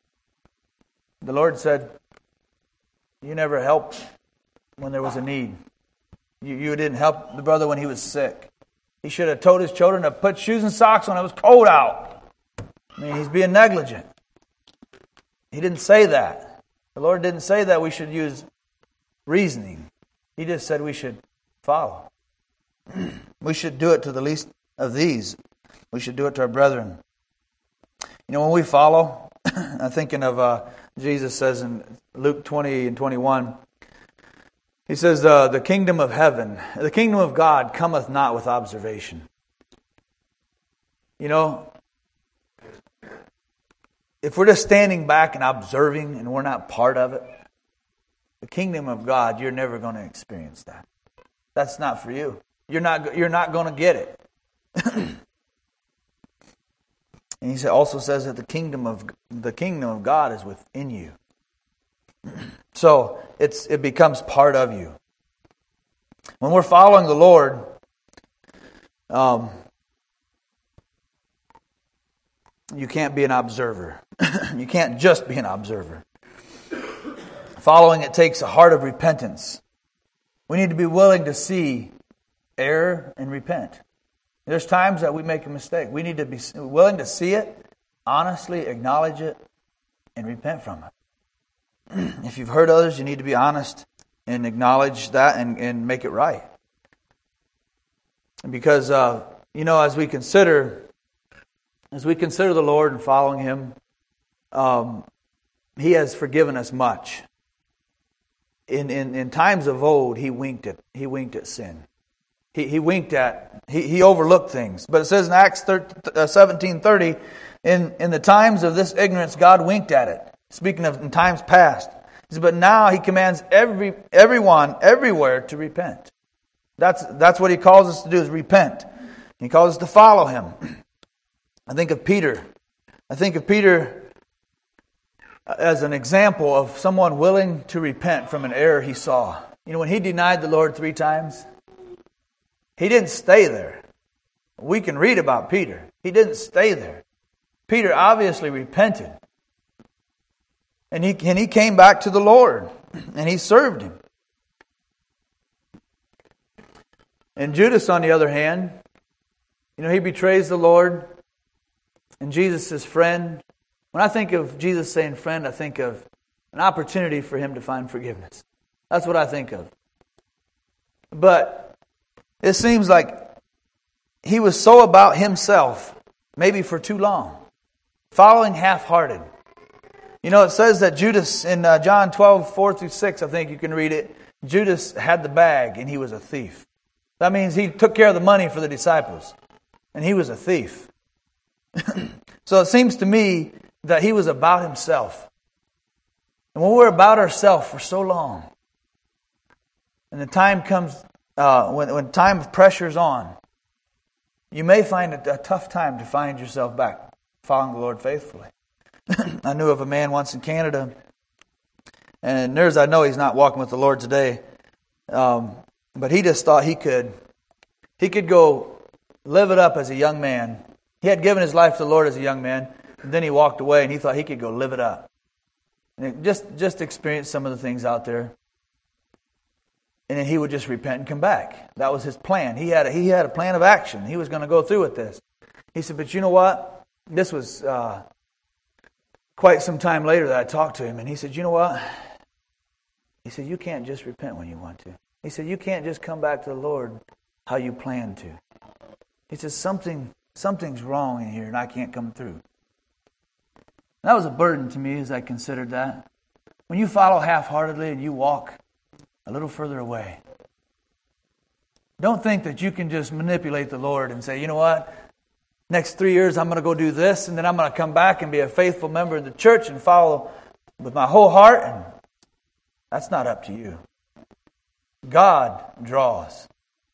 the Lord said, "You never helped when there was a need. You you didn't help the brother when he was sick. He should have told his children to put shoes and socks on. It was cold out." I mean, he's being negligent. He didn't say that. The Lord didn't say that we should use reasoning. He just said we should follow. We should do it to the least of these. We should do it to our brethren. You know, when we follow, I'm thinking of uh, Jesus says in Luke twenty and twenty-one, He says, uh, the kingdom of heaven, the kingdom of God cometh not with observation. You know, if we're just standing back and observing and we're not part of it, the kingdom of God, you're never going to experience that. That's not for you. You're not, you're not going to get it. And he also says that the kingdom of the kingdom of God is within you. So it's it becomes part of you. When we're following the Lord, um, you can't be an observer. You can't just be an observer. Following it takes a heart of repentance. We need to be willing to see error and repent. There's times that we make a mistake. We need to be willing to see it, honestly acknowledge it, and repent from it. If you've hurt others, you need to be honest and acknowledge that and, and make it right. Because, uh, you know, as we consider, as we consider the Lord and following Him, um, He has forgiven us much. In, in in times of old, He winked at He winked at sin. He he winked at He he overlooked things. But it says in Acts seventeen thirty, in in the times of this ignorance, God winked at it. Speaking of in times past, he says, but now He commands every everyone everywhere to repent. That's that's what He calls us to do, is repent. He calls us to follow Him. I think of Peter. I think of Peter as an example of someone willing to repent from an error he saw. You know, when he denied the Lord three times, he didn't stay there. We can read about Peter. He didn't stay there. Peter obviously repented. And he, and he came back to the Lord. And he served Him. And Judas, on the other hand, you know, he betrays the Lord. And Jesus, his friend. When I think of Jesus saying friend, I think of an opportunity for him to find forgiveness. That's what I think of. But it seems like he was so about himself, maybe for too long, following half-hearted. You know, it says that Judas, in uh, John twelve, four through six, I think you can read it, Judas had the bag and he was a thief. That means he took care of the money for the disciples. And he was a thief. So it seems to me that he was about himself. And when we're about ourselves for so long, and the time comes, uh, when, when time of pressure is on, you may find it a tough time to find yourself back following the Lord faithfully. I knew of a man once in Canada, and near as I know, he's not walking with the Lord today. Um, but he just thought he could, he could go live it up as a young man. He had given his life to the Lord as a young man, and then he walked away, and he thought he could go live it up, and just just experience some of the things out there. And then he would just repent and come back. That was his plan. He had a, he had a plan of action. He was going to go through with this. He said, "But you know what? This was uh, quite some time later that I talked to him, and he said, you know what? He said, you can't just repent when you want to. He said, you can't just come back to the Lord how you plan to. He says, something, something's wrong in here and I can't come through." That was a burden to me as I considered that. When you follow half-heartedly and you walk a little further away, don't think that you can just manipulate the Lord and say, you know what? Next three years I'm going to go do this, and then I'm going to come back and be a faithful member of the church and follow with my whole heart. And that's not up to you. God draws.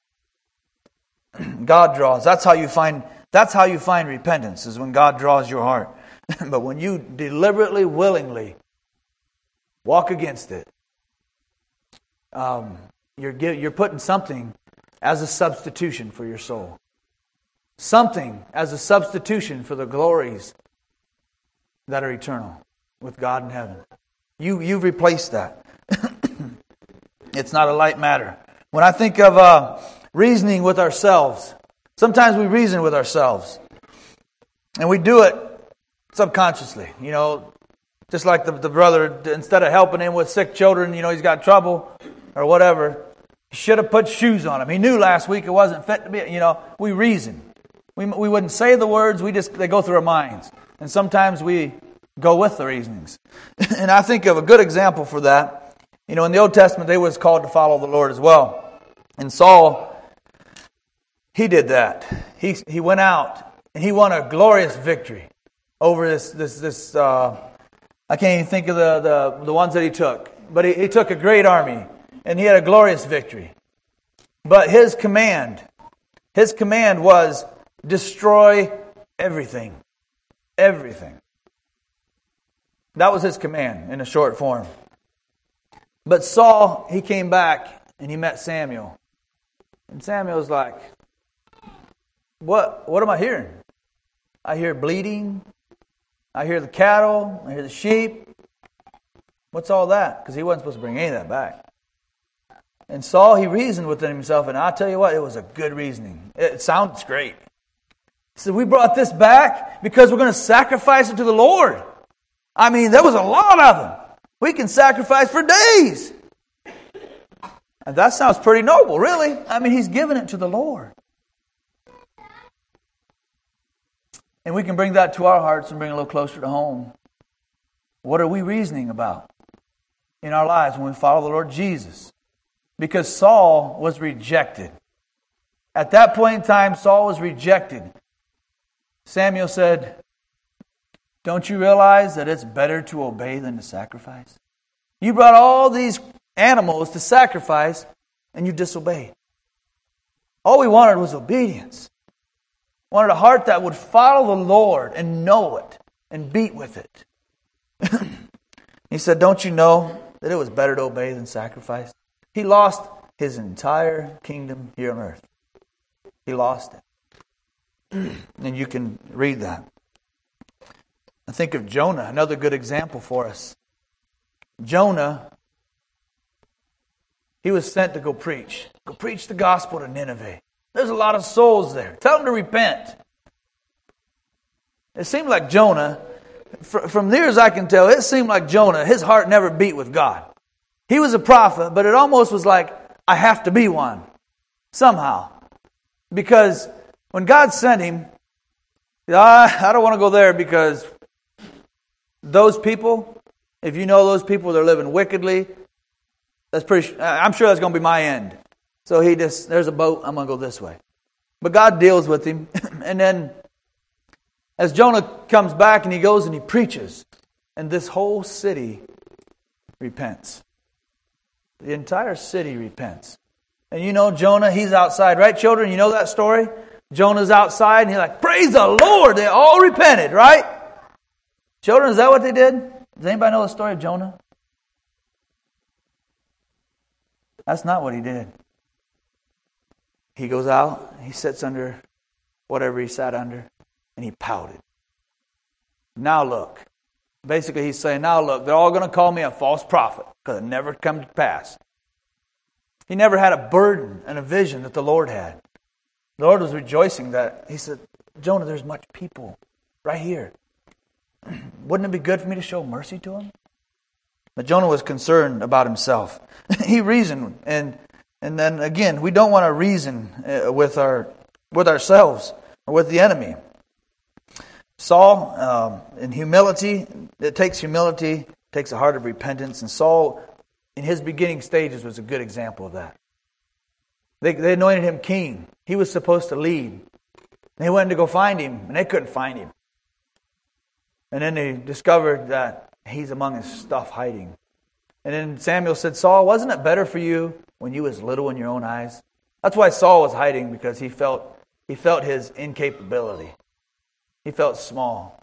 God draws. That's how you find that's how you find repentance, is when God draws your heart. But when you deliberately, willingly walk against it, um, you're you're putting something as a substitution for your soul. Something as a substitution for the glories that are eternal with God in heaven. You you've replaced that. It's not a light matter. When I think of uh, reasoning with ourselves, sometimes we reason with ourselves, and we do it subconsciously. You know, just like the, the brother, instead of helping him with sick children, you know, he's got trouble or whatever, he should have put shoes on him. He knew last week it wasn't fit to be. You know, we reason. We we wouldn't say the words. We just they go through our minds, and sometimes we go with the reasonings. And I think of a good example for that. You know, in the Old Testament, they was called to follow the Lord as well. And Saul, he did that. He he went out and he won a glorious victory over this this this. Uh, I can't even think of the the, the ones that he took, but he, he took a great army and he had a glorious victory. But his command, his command was destroy everything, everything. That was his command in a short form. But Saul, he came back and he met Samuel. And Samuel was like, What what am I hearing? I hear bleating. I hear the cattle. I hear the sheep. What's all that? Because he wasn't supposed to bring any of that back. And Saul, he reasoned within himself, and I'll tell you what, it was a good reasoning. It sounds great. He said, we brought this back because we're going to sacrifice it to the Lord. I mean, there was a lot of them. We can sacrifice for days. And that sounds pretty noble, really. I mean, he's given it to the Lord. And we can bring that to our hearts and bring it a little closer to home. What are we reasoning about in our lives when we follow the Lord Jesus? Because Saul was rejected. At that point in time, Saul was rejected. Samuel said, don't you realize that it's better to obey than to sacrifice? You brought all these animals to sacrifice, and you disobeyed. All we wanted was obedience. We wanted a heart that would follow the Lord and know it and beat with it. He said, don't you know that it was better to obey than sacrifice? He lost his entire kingdom here on earth. He lost it. And you can read that. I think of Jonah, another good example for us. Jonah, he was sent to go preach. Go preach the gospel to Nineveh. There's a lot of souls there. Tell them to repent. It seemed like Jonah, from there as I can tell, it seemed like Jonah, his heart never beat with God. He was a prophet, but it almost was like, I have to be one. Somehow. Because when God sent him, I don't want to go there because those people, if you know those people, they're living wickedly. That's pretty. I'm sure that's going to be my end. So he just, there's a boat, I'm going to go this way. But God deals with him. And then as Jonah comes back and he goes and he preaches, and this whole city repents. The entire city repents. And you know Jonah, he's outside, right, children? You know that story? Jonah's outside and he's like, praise the Lord, they all repented, right? Children, is that what they did? Does anybody know the story of Jonah? That's not what he did. He goes out, he sits under whatever he sat under, and he pouted. Now look. Basically he's saying, now look, they're all going to call me a false prophet because it never come to pass. He never had a burden and a vision that the Lord had. The Lord was rejoicing that, he said, Jonah, there's much people right here. Wouldn't it be good for me to show mercy to them? But Jonah was concerned about himself. He reasoned, and and then again, we don't want to reason with our with ourselves or with the enemy. Saul, um, in humility, it takes humility, takes a heart of repentance, and Saul, in his beginning stages, was a good example of that. They, they anointed him king. He was supposed to lead. They went to go find him, and they couldn't find him. And then they discovered that he's among his stuff hiding. And then Samuel said, Saul, wasn't it better for you when you was little in your own eyes? That's why Saul was hiding, because he felt he felt his incapability. He felt small.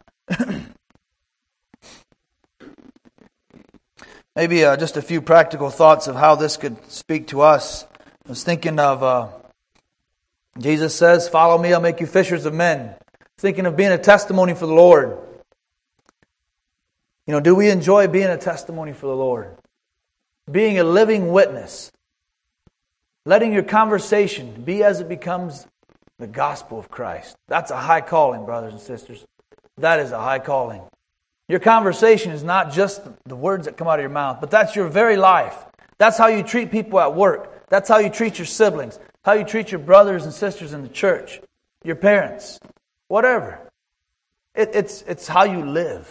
Maybe uh, just a few practical thoughts of how this could speak to us. I was thinking of, uh, Jesus says, follow me, I'll make you fishers of men. Thinking of being a testimony for the Lord. You know, do we enjoy being a testimony for the Lord? Being a living witness. Letting your conversation be as it becomes the gospel of Christ. That's a high calling, brothers and sisters. That is a high calling. Your conversation is not just the words that come out of your mouth, but that's your very life. That's how you treat people at work. That's how you treat your siblings. How you treat your brothers and sisters in the church. Your parents. Whatever. It, it's, it's how you live.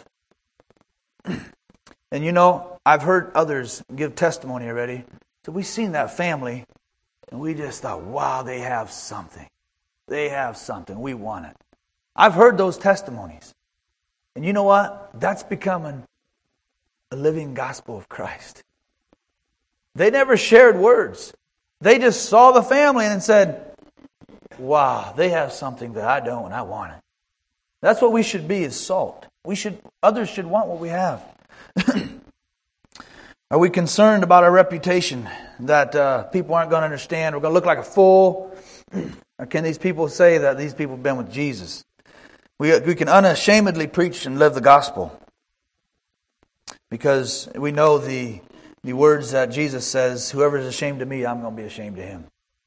And you know, I've heard others give testimony already. So we've seen that family, and we just thought, wow, they have something. They have something. We want it. I've heard those testimonies. And you know what? That's becoming a living gospel of Christ. They never shared words. They just saw the family and said, wow, they have something that I don't and I want it. That's what we should be, is salt. We should. Others should want what we have. Are we concerned about our reputation, that uh, people aren't going to understand? We're going to look like a fool? Or can these people say that these people have been with Jesus? We, we can unashamedly preach and live the gospel, because we know the, the words that Jesus says, whoever is ashamed of me, I'm going to be ashamed of him.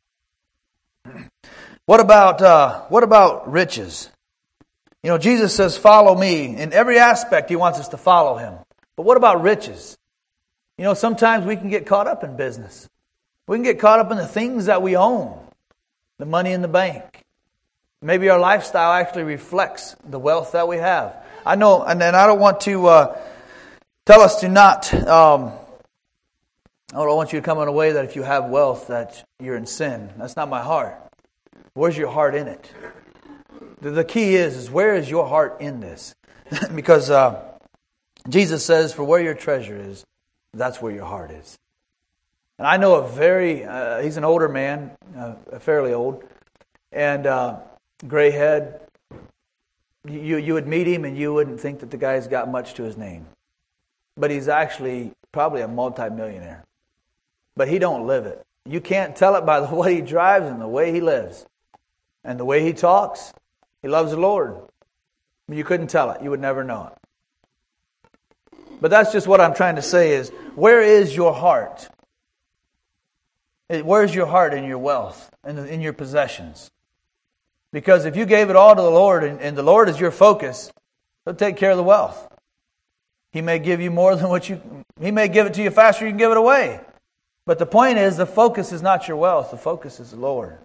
What about uh, what about riches? You know, Jesus says, follow me. In every aspect, He wants us to follow Him. But what about riches? You know, sometimes we can get caught up in business. We can get caught up in the things that we own. The money in the bank. Maybe our lifestyle actually reflects the wealth that we have. I know, and then I don't want to uh, tell us to not, um, I don't want you to come in a way that if you have wealth that you're in sin. That's not my heart. Where's your heart in it? The key is, is where is your heart in this? Because uh, Jesus says, for where your treasure is, that's where your heart is. And I know a very, uh, he's an older man, uh, fairly old, and uh, gray head. You, you would meet him and you wouldn't think that the guy's got much to his name. But he's actually probably a multimillionaire. But he don't live it. You can't tell it by the way he drives and the way he lives. And the way he talks. He loves the Lord. You couldn't tell it. You would never know it. But that's just what I'm trying to say is, where is your heart? Where's your heart in your wealth and in your possessions? Because if you gave it all to the Lord and, and the Lord is your focus, He'll take care of the wealth. He may give you more than what you... He may give it to you faster, you can give it away. But the point is, the focus is not your wealth. The focus is the Lord.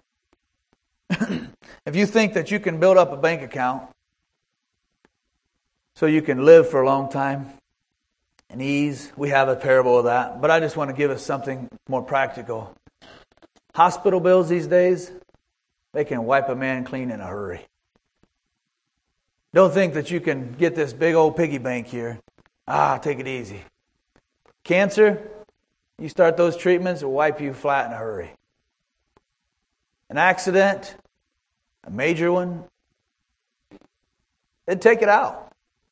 If you think that you can build up a bank account so you can live for a long time and ease, we have a parable of that. But I just want to give us something more practical. Hospital bills these days, they can wipe a man clean in a hurry. Don't think that you can get this big old piggy bank here. Ah, take it easy. Cancer, you start those treatments, it will wipe you flat in a hurry. An accident, a major one, it'd take it out.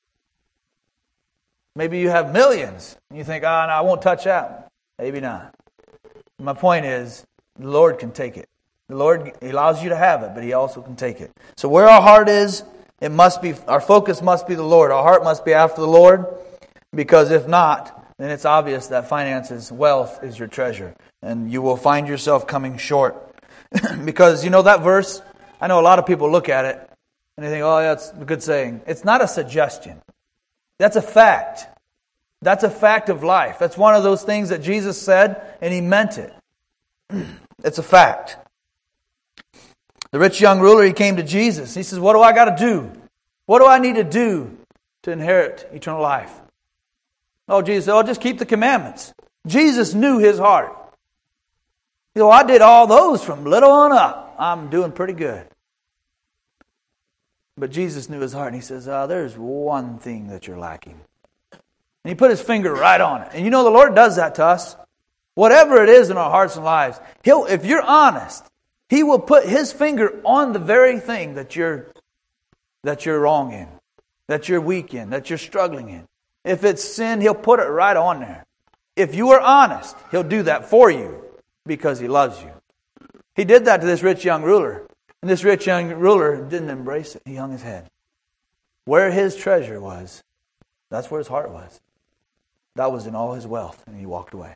Maybe you have millions, and you think, oh, no, I won't touch that. Maybe not. My point is, the Lord can take it. The Lord He allows you to have it, but He also can take it. So where our heart is, it must be, our focus must be the Lord. Our heart must be after the Lord, because if not, then it's obvious that finances, wealth is your treasure, and you will find yourself coming short. Because, you know, that verse, I know a lot of people look at it, and they think, oh, yeah, that's a good saying. It's not a suggestion. That's a fact. That's a fact of life. That's one of those things that Jesus said, and He meant it. It's a fact. The rich young ruler, he came to Jesus. He says, what do I got to do? What do I need to do to inherit eternal life? Oh, Jesus said, oh, just keep the commandments. Jesus knew his heart. You know, I did all those from little on up. I'm doing pretty good. But Jesus knew his heart, and He says, oh, there's one thing that you're lacking. And He put His finger right on it. And you know, the Lord does that to us. Whatever it is in our hearts and lives, He'll, if you're honest, He will put His finger on the very thing that you're, that you're wrong in, that you're weak in, that you're struggling in. If it's sin, He'll put it right on there. If you are honest, He'll do that for you because He loves you. He did that to this rich young ruler. And this rich young ruler didn't embrace it. He hung his head. Where his treasure was, that's where his heart was. That was in all his wealth, and he walked away.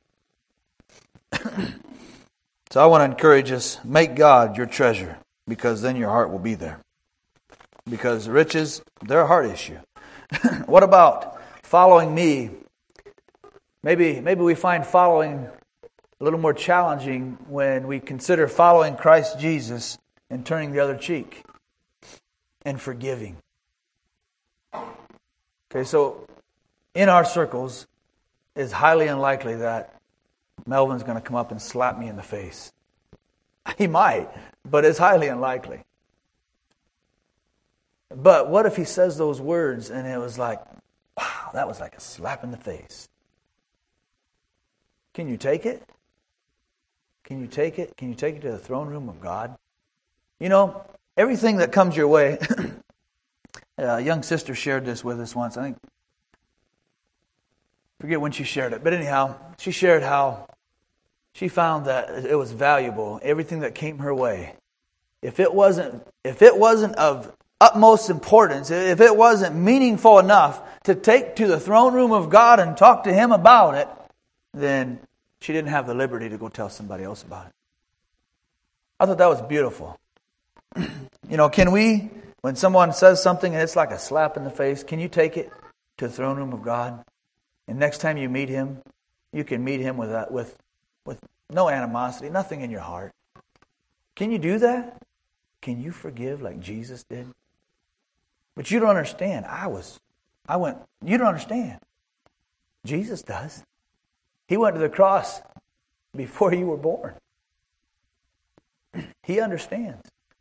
So I want to encourage us, make God your treasure, because then your heart will be there. Because riches, they're a heart issue. What about following me? Maybe, maybe we find following a little more challenging when we consider following Christ Jesus and turning the other cheek and forgiving. Okay, so in our circles, it's highly unlikely that Melvin's going to come up and slap me in the face. He might, but it's highly unlikely. But what if he says those words and it was like, wow, that was like a slap in the face? Can you take it? Can you take it? Can you take it to the throne room of God? You know, everything that comes your way. A young sister shared this with us once. I think, forget when she shared it. But anyhow, she shared how she found that it was valuable. Everything that came her way. If it wasn't, if it wasn't of utmost importance, if it wasn't meaningful enough to take to the throne room of God and talk to Him about it, then she didn't have the liberty to go tell somebody else about it. I thought that was beautiful. You know, can we, when someone says something and it's like a slap in the face, can you take it to the throne room of God? And next time you meet Him, you can meet Him with that, with with no animosity, nothing in your heart. Can you do that? Can you forgive like Jesus did? But you don't understand. I was, I went, you don't understand. Jesus does. He went to the cross before you were born. He understands.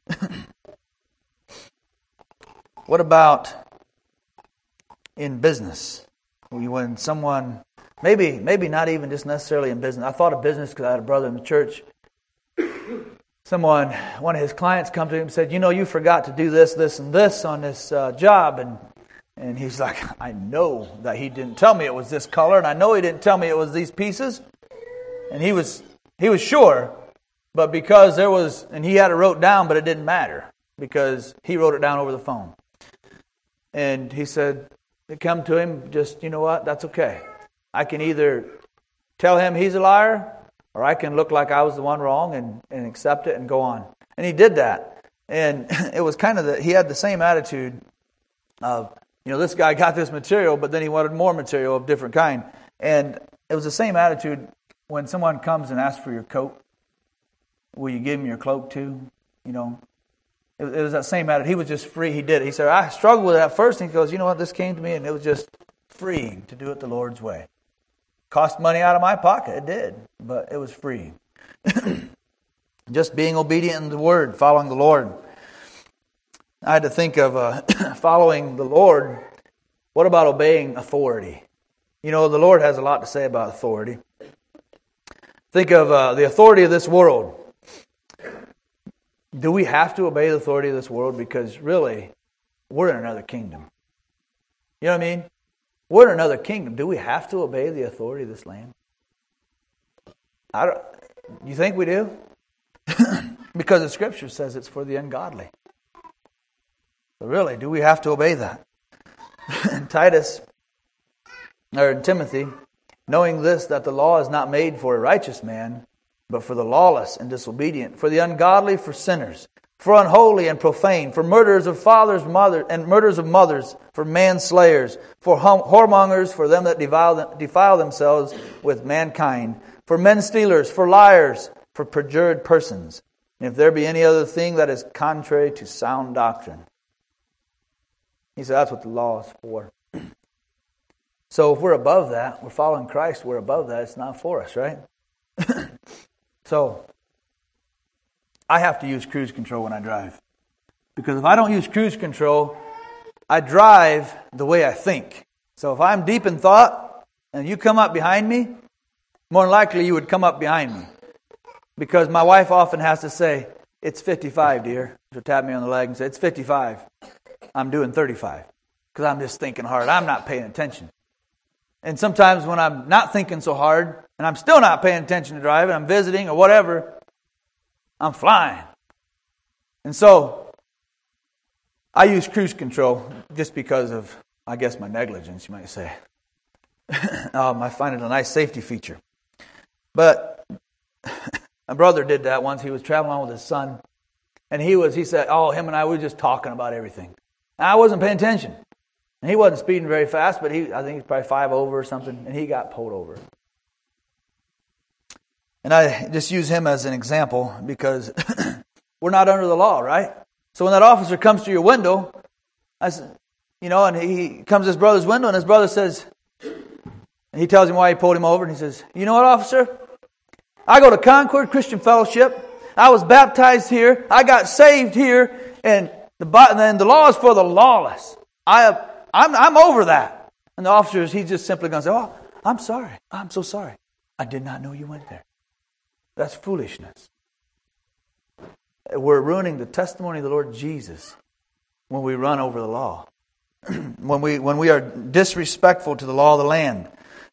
What about in business? When someone, maybe maybe not even just necessarily in business. I thought of business because I had a brother in the church. Someone, one of his clients come to him and said, you know, you forgot to do this, this, and this on this uh, job. And and he's like, I know that he didn't tell me it was this color, and I know he didn't tell me it was these pieces. And he was he was sure, but because there was, and he had it wrote down, but it didn't matter because he wrote it down over the phone. And he said, they come to him, just, you know what, that's okay. I can either tell him he's a liar, or I can look like I was the one wrong and, and accept it and go on. And he did that. And it was kind of the, he had the same attitude of, you know, this guy got this material, but then he wanted more material of different kind. And it was the same attitude when someone comes and asks for your coat. Will you give him your cloak too? You know, it, it was that same attitude. He was just free. He did it. He said, I struggled with it at first. And he goes, you know what, this came to me and it was just freeing to do it the Lord's way. Cost money out of my pocket. It did, but it was free. Just being obedient in the Word, following the Lord. I had to think of uh, following the Lord. What about obeying authority? You know, the Lord has a lot to say about authority. Think of uh, the authority of this world. Do we have to obey the authority of this world? Because really, we're in another kingdom. You know what I mean? We're in another kingdom. Do we have to obey the authority of this land? I don't, you think we do? Because the Scripture says it's for the ungodly. But really, do we have to obey that? Titus, or Timothy, knowing this, that the law is not made for a righteous man, but for the lawless and disobedient, for the ungodly, for sinners, for unholy and profane, for murderers of fathers, mother, and murderers of mothers, for manslayers, for whoremongers, for them that defile, defile themselves with mankind, for men stealers, for liars, for perjured persons, and if there be any other thing that is contrary to sound doctrine. He said that's what the law is for. So if we're above that, we're following Christ, we're above that, it's not for us, right? So, I have to use cruise control when I drive. Because if I don't use cruise control, I drive the way I think. So if I'm deep in thought, and you come up behind me, more than likely you would come up behind me. Because my wife often has to say, it's fifty-five, dear. She'll tap me on the leg and say, it's fifty-five. I'm doing thirty-five. Because I'm just thinking hard. I'm not paying attention. And sometimes when I'm not thinking so hard, and I'm still not paying attention to driving, I'm visiting or whatever, I'm flying. And so, I use cruise control just because of, I guess, my negligence, you might say. um, I find it a nice safety feature. But my brother did that once. He was traveling on with his son. And he was, he said, oh, him and I were just talking about everything. And I wasn't paying attention. And he wasn't speeding very fast, but he, I think he's probably five over or something, and he got pulled over. And I just use him as an example because we're not under the law, right? So when that officer comes to your window, I said, you know, and he comes to his brother's window, and his brother says, and he tells him why he pulled him over, and he says, you know what, officer? I go to Concord Christian Fellowship. I was baptized here. I got saved here, and the and the law is for the lawless. I have, I'm I'm over that. And the officer, he's just simply going to say, oh, I'm sorry. I'm so sorry. I did not know you went there. That's foolishness. We're ruining the testimony of the Lord Jesus when we run over the law. when we when we are disrespectful to the law of the land.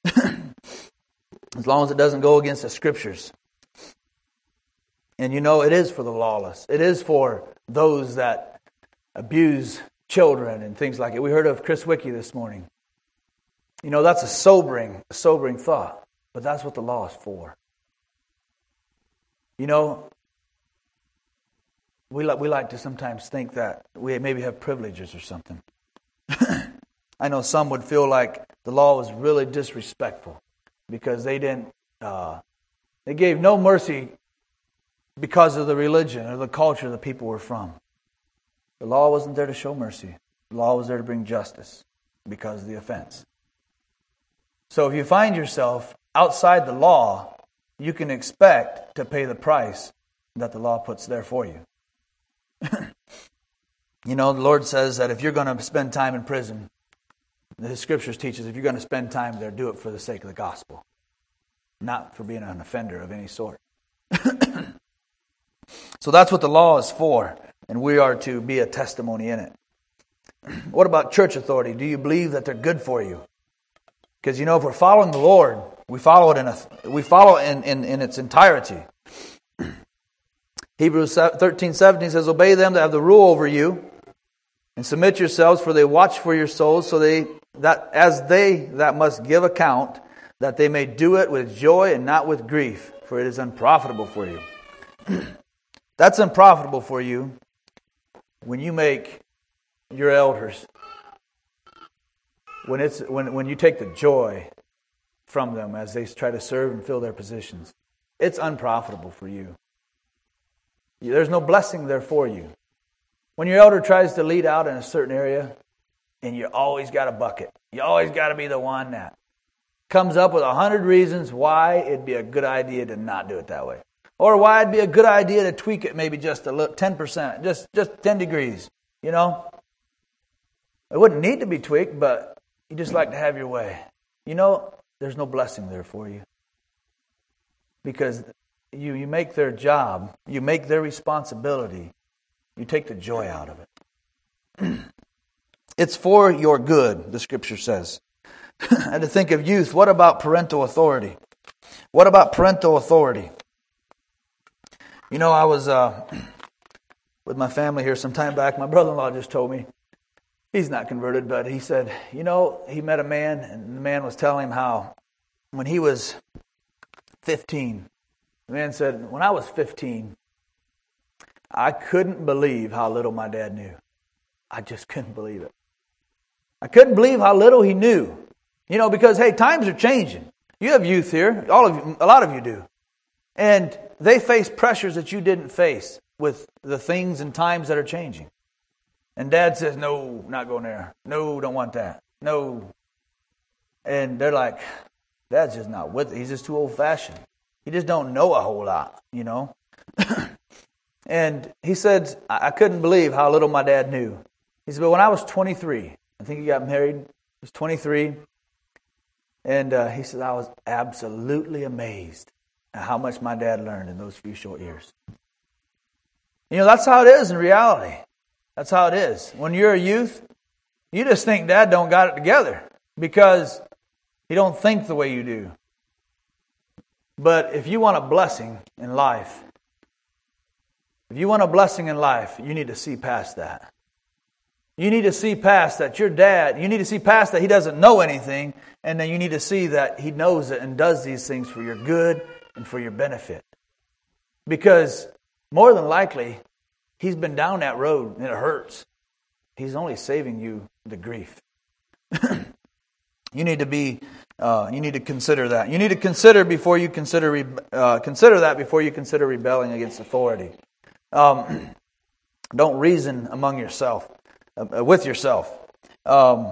As long as it doesn't go against the Scriptures. And you know, it is for the lawless. It is for those that abuse children and things like it. We heard of Chris Wicke this morning. You know, that's a sobering, a sobering thought. But that's what the law is for. You know, we like, we like to sometimes think that we maybe have privileges or something. I know some would feel like the law was really disrespectful because they didn't, uh, they gave no mercy because of the religion or the culture the people were from. The law wasn't there to show mercy. The law was there to bring justice because of the offense. So if you find yourself outside the law, you can expect to pay the price that the law puts there for you. You know, the Lord says that if you're going to spend time in prison, the Scriptures teaches if you're going to spend time there, do it for the sake of the gospel, not for being an offender of any sort. So that's what the law is for, and we are to be a testimony in it. What about church authority? Do you believe that they're good for you? Because, you know, if we're following the Lord, we follow it in a, we follow in, in, in its entirety. Hebrews thirteen seventeen says, obey them that have the rule over you, and submit yourselves, for they watch for your souls, so they that as they that must give account, that they may do it with joy and not with grief, for it is unprofitable for you. That's unprofitable for you when you make your elders, when it's when, when you take the joy from them as they try to serve and fill their positions. It's unprofitable for you. There's no blessing there for you. When your elder tries to lead out in a certain area, and you always got a bucket, you always got to be the one that comes up with a hundred reasons why it'd be a good idea to not do it that way. Or why it'd be a good idea to tweak it maybe just a little, ten percent, just, just ten degrees, you know? It wouldn't need to be tweaked, but you just like to have your way. You know, there's no blessing there for you. Because you, you make their job, you make their responsibility, you take the joy out of it. It's for your good, the Scripture says. And to think of youth, what about parental authority? What about parental authority? You know, I was uh, with my family here some time back. My brother-in-law just told me, he's not converted, but he said, you know, he met a man, and the man was telling him how when he was fifteen, the man said, when I was fifteen, I couldn't believe how little my dad knew. I just couldn't believe it. I couldn't believe how little he knew. You know, because, hey, times are changing. You have youth here. All of you, a lot of you do. And they face pressures that you didn't face with the things and times that are changing. And Dad says, no, not going there. No, don't want that. No. And they're like, Dad's just not with it. He's just too old-fashioned. He just don't know a whole lot, you know. And he said, I couldn't believe how little my dad knew. He said, but when I was twenty-three, I think he got married, he was twenty-three, and uh, he said, I was absolutely amazed at how much my dad learned in those few short years. You know, that's how it is in reality. That's how it is. When you're a youth, you just think Dad don't got it together because he don't think the way you do. But if you want a blessing in life, if you want a blessing in life, you need to see past that. You need to see past that your dad, you need to see past that he doesn't know anything, and then you need to see that he knows it and does these things for your good and for your benefit. Because more than likely, he's been down that road and it hurts. He's only saving you the grief. You need to be, uh, you need to consider that. You need to consider before you consider, uh, consider that before you consider rebelling against authority. Um, don't reason among yourself, uh, with yourself. Um,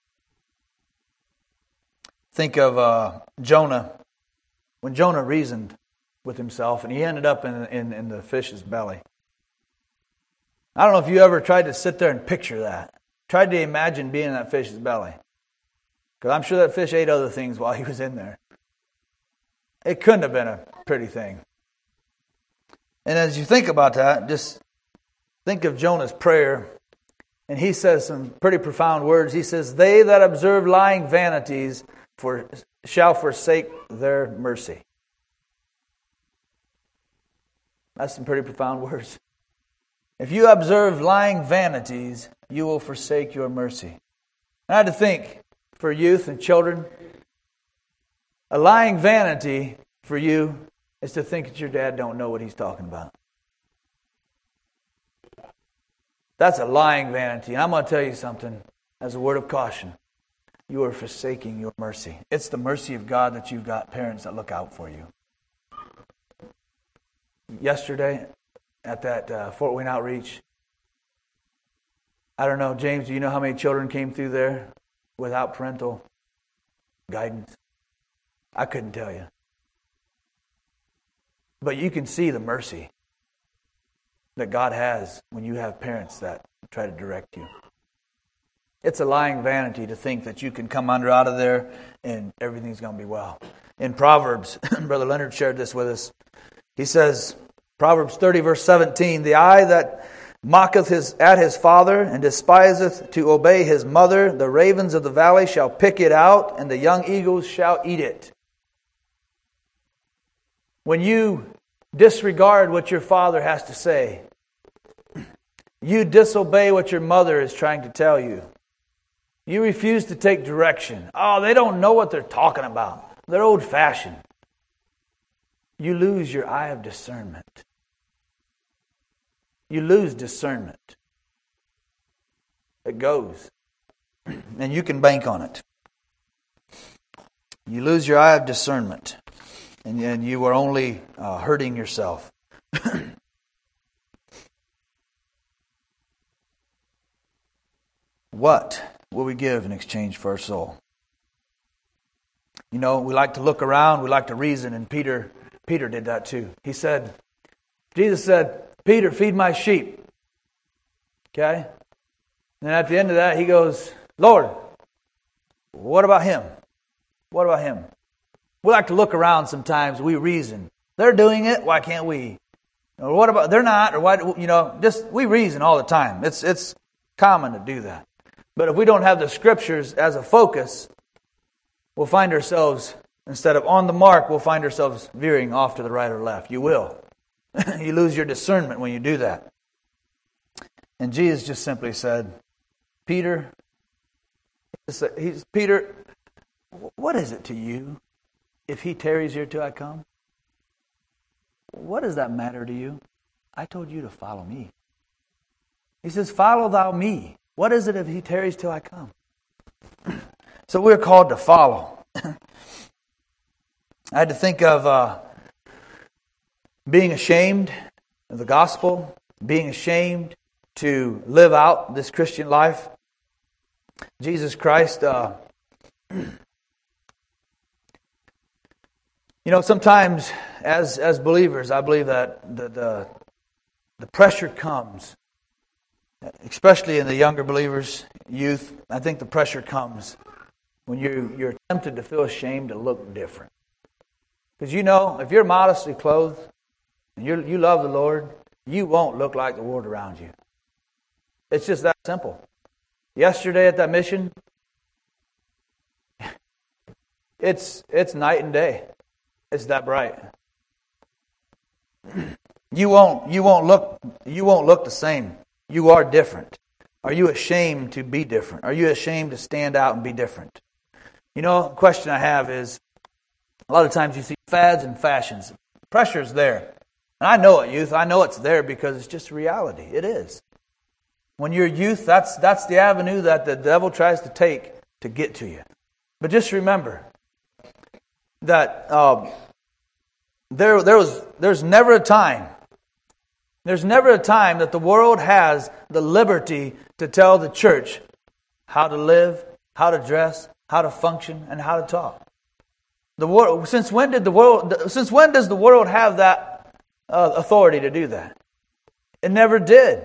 think of uh, Jonah. When Jonah reasoned with himself, and he ended up in, in, in the fish's belly. I don't know if you ever tried to sit there and picture that. Tried to imagine being in that fish's belly. Because I'm sure that fish ate other things while he was in there. It couldn't have been a pretty thing. And as you think about that, just think of Jonah's prayer. And he says some pretty profound words. He says, they that observe lying vanities for shall forsake their mercy. That's some pretty profound words. If you observe lying vanities, you will forsake your mercy. And I had to think, for youth and children, a lying vanity for you is to think that your dad don't know what he's talking about. That's a lying vanity. And I'm going to tell you something as a word of caution. You are forsaking your mercy. It's the mercy of God that you've got parents that look out for you. Yesterday, at that uh, Fort Wayne outreach, I don't know, James, do you know how many children came through there without parental guidance? I couldn't tell you. But you can see the mercy that God has when you have parents that try to direct you. It's a lying vanity to think that you can come under out of there and everything's going to be well. In Proverbs, Brother Leonard shared this with us. He says, Proverbs thirty, verse seventeen, the eye that mocketh his, at his father and despiseth to obey his mother, the ravens of the valley shall pick it out, and the young eagles shall eat it. When you disregard what your father has to say, you disobey what your mother is trying to tell you. You refuse to take direction. Oh, they don't know what they're talking about. They're old-fashioned. You lose your eye of discernment. You lose discernment. It goes. And you can bank on it. You lose your eye of discernment. And, and you are only uh, hurting yourself. What will we give in exchange for our soul? You know, we like to look around, we like to reason, and Peter Peter did that too. He said, Jesus said, Peter, feed my sheep. Okay? And at the end of that, he goes, Lord, what about him? What about him? We like to look around sometimes. We reason. They're doing it. Why can't we? Or what about, they're not, or why, you know, just, we reason all the time. It's, it's common to do that. But if we don't have the Scriptures as a focus, we'll find ourselves, instead of on the mark, we'll find ourselves veering off to the right or left. You will. You lose your discernment when you do that. And Jesus just simply said, Peter, he's, Peter, what is it to you if he tarries here till I come? What does that matter to you? I told you to follow me. He says, follow thou me. What is it if he tarries till I come? So we're called to follow. I had to think of uh, being ashamed of the gospel, being ashamed to live out this Christian life. Jesus Christ, uh, you know, sometimes as as believers, I believe that the, the the pressure comes, especially in the younger believers, youth. I think the pressure comes when you you're tempted to feel ashamed to look different. Because you know, if you're modestly clothed and you you love the Lord, you won't look like the world around you. It's just that simple. Yesterday at that mission, it's it's night and day. It's that bright. You won't you won't look you won't look the same. You are different. Are you ashamed to be different? Are you ashamed to stand out and be different? You know, the question I have is, a lot of times you see fads and fashions. Pressure's there. And I know it, youth. I know it's there because it's just reality. It is. When you're youth, that's that's the avenue that the devil tries to take to get to you. But just remember that um, there there was there's never a time, there's never a time that the world has the liberty to tell the church how to live, how to dress, how to function, and how to talk. The world, since when did the world? Since when does the world have that uh, authority to do that? It never did.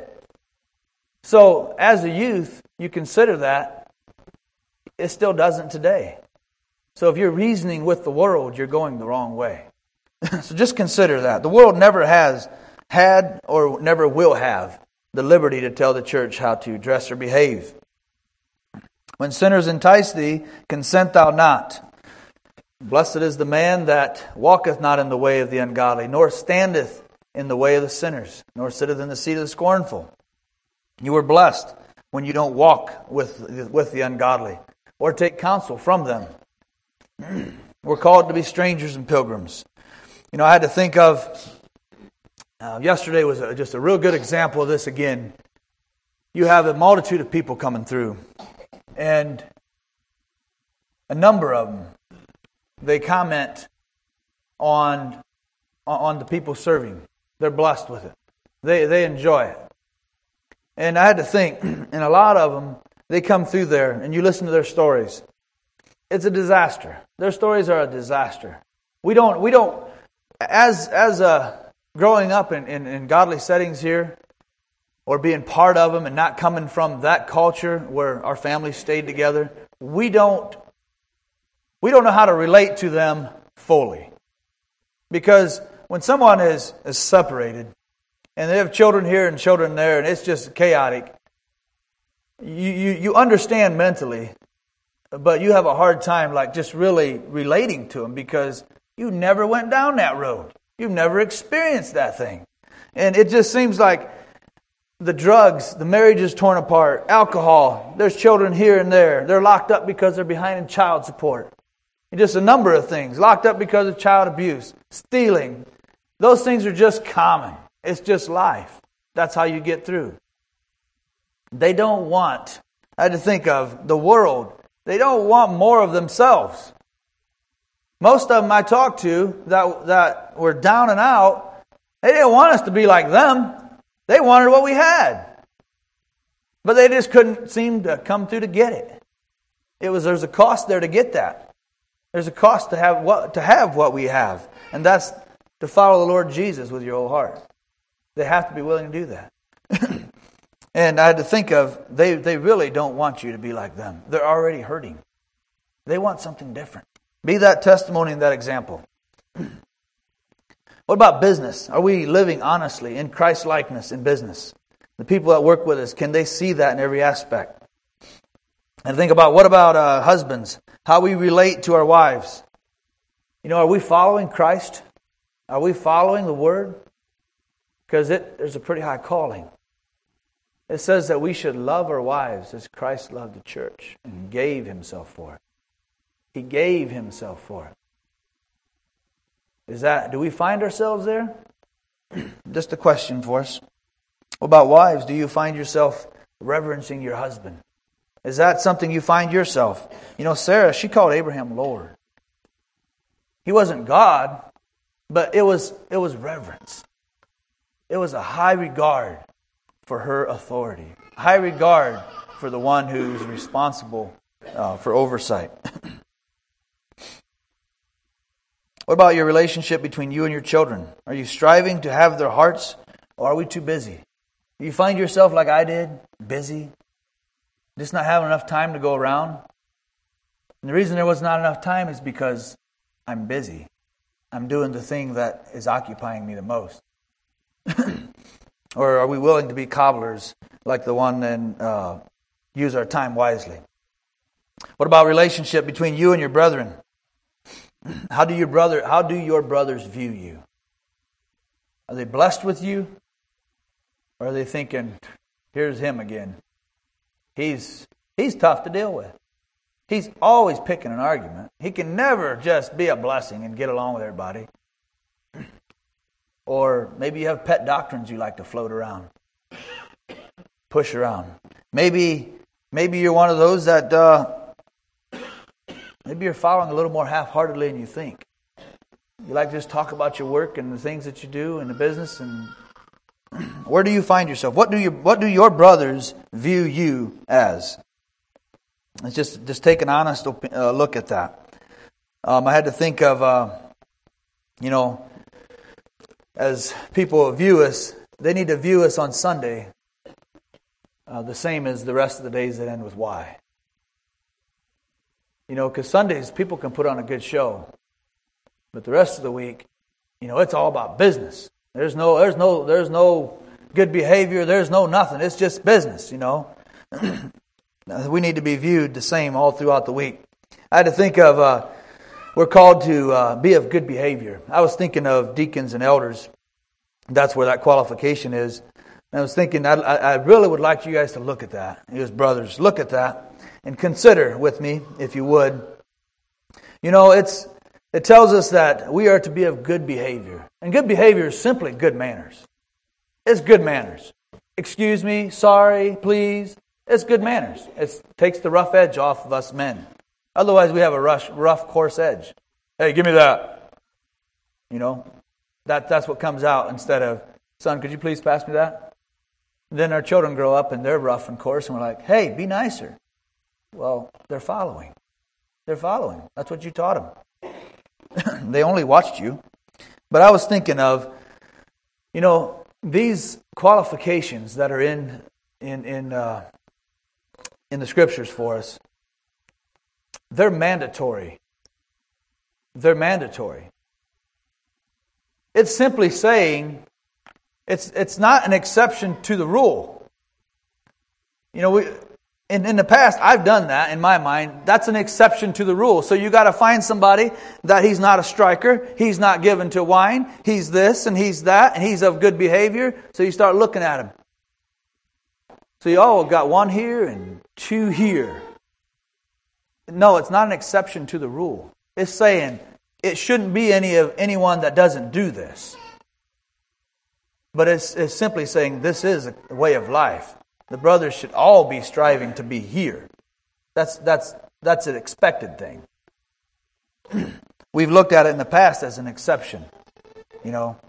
So, as a youth, you consider that. It still doesn't today. So, if you're reasoning with the world, you're going the wrong way. So, just consider that. The world never has had or never will have the liberty to tell the church how to dress or behave. When sinners entice thee, consent thou not. Blessed is the man that walketh not in the way of the ungodly, nor standeth in the way of the sinners, nor sitteth in the seat of the scornful. You are blessed when you don't walk with, with the ungodly or take counsel from them. We're called to be strangers and pilgrims. You know, I had to think of, uh, yesterday was a, just a real good example of this again. You have a multitude of people coming through, and a number of them, they comment on, on the people serving. They're blessed with it. They, they enjoy it. And I had to think, and a lot of them, they come through there, and you listen to their stories. It's a disaster. Their stories are a disaster. We don't, we don't, as as uh, growing up in, in, in godly settings here, or being part of them and not coming from that culture where our families stayed together, we don't, we don't know how to relate to them fully. Because when someone is, is separated, and they have children here and children there, and it's just chaotic. You, you you understand mentally, but you have a hard time like just really relating to them because you never went down that road. You've never experienced that thing. And it just seems like the drugs, the marriage is torn apart, alcohol, there's children here and there. They're locked up because they're behind in child support. And just a number of things. Locked up because of child abuse, stealing. Those things are just common. It's just life. That's how you get through. They don't want, I had to think of the world, they don't want more of themselves. Most of them I talked to that, that were down and out, they didn't want us to be like them. They wanted what we had. But they just couldn't seem to come through to get it. It was there's a cost there to get that. There's a cost to have what to have what we have. And that's to follow the Lord Jesus with your whole heart. They have to be willing to do that. And I had to think of, they, they really don't want you to be like them. They're already hurting. They want something different. Be that testimony and that example. What about business? Are we living honestly in Christ's likeness in business? The people that work with us, can they see that in every aspect? And think about, what about uh, husbands? How we relate to our wives. You know, are we following Christ? Are we following the Word? Because it there's a pretty high calling. It says that we should love our wives as Christ loved the church and gave Himself for it. He gave Himself for it. Is that, do we find ourselves there? Just a question for us. What about wives? Do you find yourself reverencing your husband? Is that something you find yourself? You know, Sarah, she called Abraham Lord. He wasn't God, but it was it was reverence. It was a high regard for her authority. High regard for the one who's responsible uh, for oversight. What about your relationship between you and your children? Are you striving to have their hearts, or are we too busy? Do you find yourself like I did, busy? Just not having enough time to go around? And the reason there was not enough time is because I'm busy. I'm doing the thing that is occupying me the most. Or are we willing to be cobblers like the one and uh, use our time wisely? What about relationship between you and your brethren? How do your brother? How do your brothers view you? Are they blessed with you, or are they thinking, "Here's him again. He's he's tough to deal with. He's always picking an argument. He can never just be a blessing and get along with everybody." Or maybe you have pet doctrines you like to float around, push around. Maybe maybe you're one of those that uh, maybe you're following a little more half-heartedly than you think. You like to just talk about your work and the things that you do and the business. And where do you find yourself? What do you what do your brothers view you as? Let's just just take an honest uh, look at that. Um, I had to think of, uh, you know, as people view us, they need to view us on Sunday uh, the same as the rest of the days that end with Y. You know, because Sundays, people can put on a good show. But the rest of the week, you know, it's all about business. There's no, there's no, there's no good behavior. There's no nothing. It's just business, you know. We need to be viewed the same all throughout the week. I had to think of, uh, we're called to uh, be of good behavior. I was thinking of deacons and elders. That's where that qualification is. And I was thinking, I, I really would like you guys to look at that. You as brothers, look at that and consider with me, if you would. You know, it's it tells us that we are to be of good behavior. And good behavior is simply good manners. It's good manners. Excuse me, sorry, please. It's good manners. It takes the rough edge off of us men. Otherwise, we have a rush, rough, coarse edge. Hey, give me that. You know, that that's what comes out instead of, son, could you please pass me that? Then our children grow up and they're rough and coarse, and we're like, hey, be nicer. Well, they're following. They're following. That's what you taught them. They only watched you. But I was thinking of, you know, these qualifications that are in in in uh, in the Scriptures for us. They're mandatory. They're mandatory. It's simply saying, it's it's not an exception to the rule. You know, we in, in the past, I've done that in my mind. That's an exception to the rule. So you got to find somebody that he's not a striker, he's not given to wine, he's this and he's that, and he's of good behavior. So you start looking at him. So you all got one here and two here. No, it's not an exception to the rule. It's saying it shouldn't be any of anyone that doesn't do this. But it's, it's simply saying this is a way of life. The brothers should all be striving to be here. That's that's that's an expected thing. We've looked at it in the past as an exception. You know,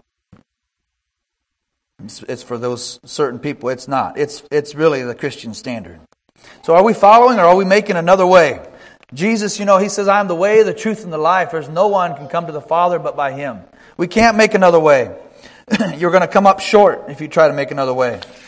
it's, it's for those certain people. It's not. It's it's really the Christian standard. So are we following, or are we making another way? Jesus, you know, He says, I am the way, the truth, and the life. There's no one can come to the Father but by Him. We can't make another way. You're going to come up short if you try to make another way.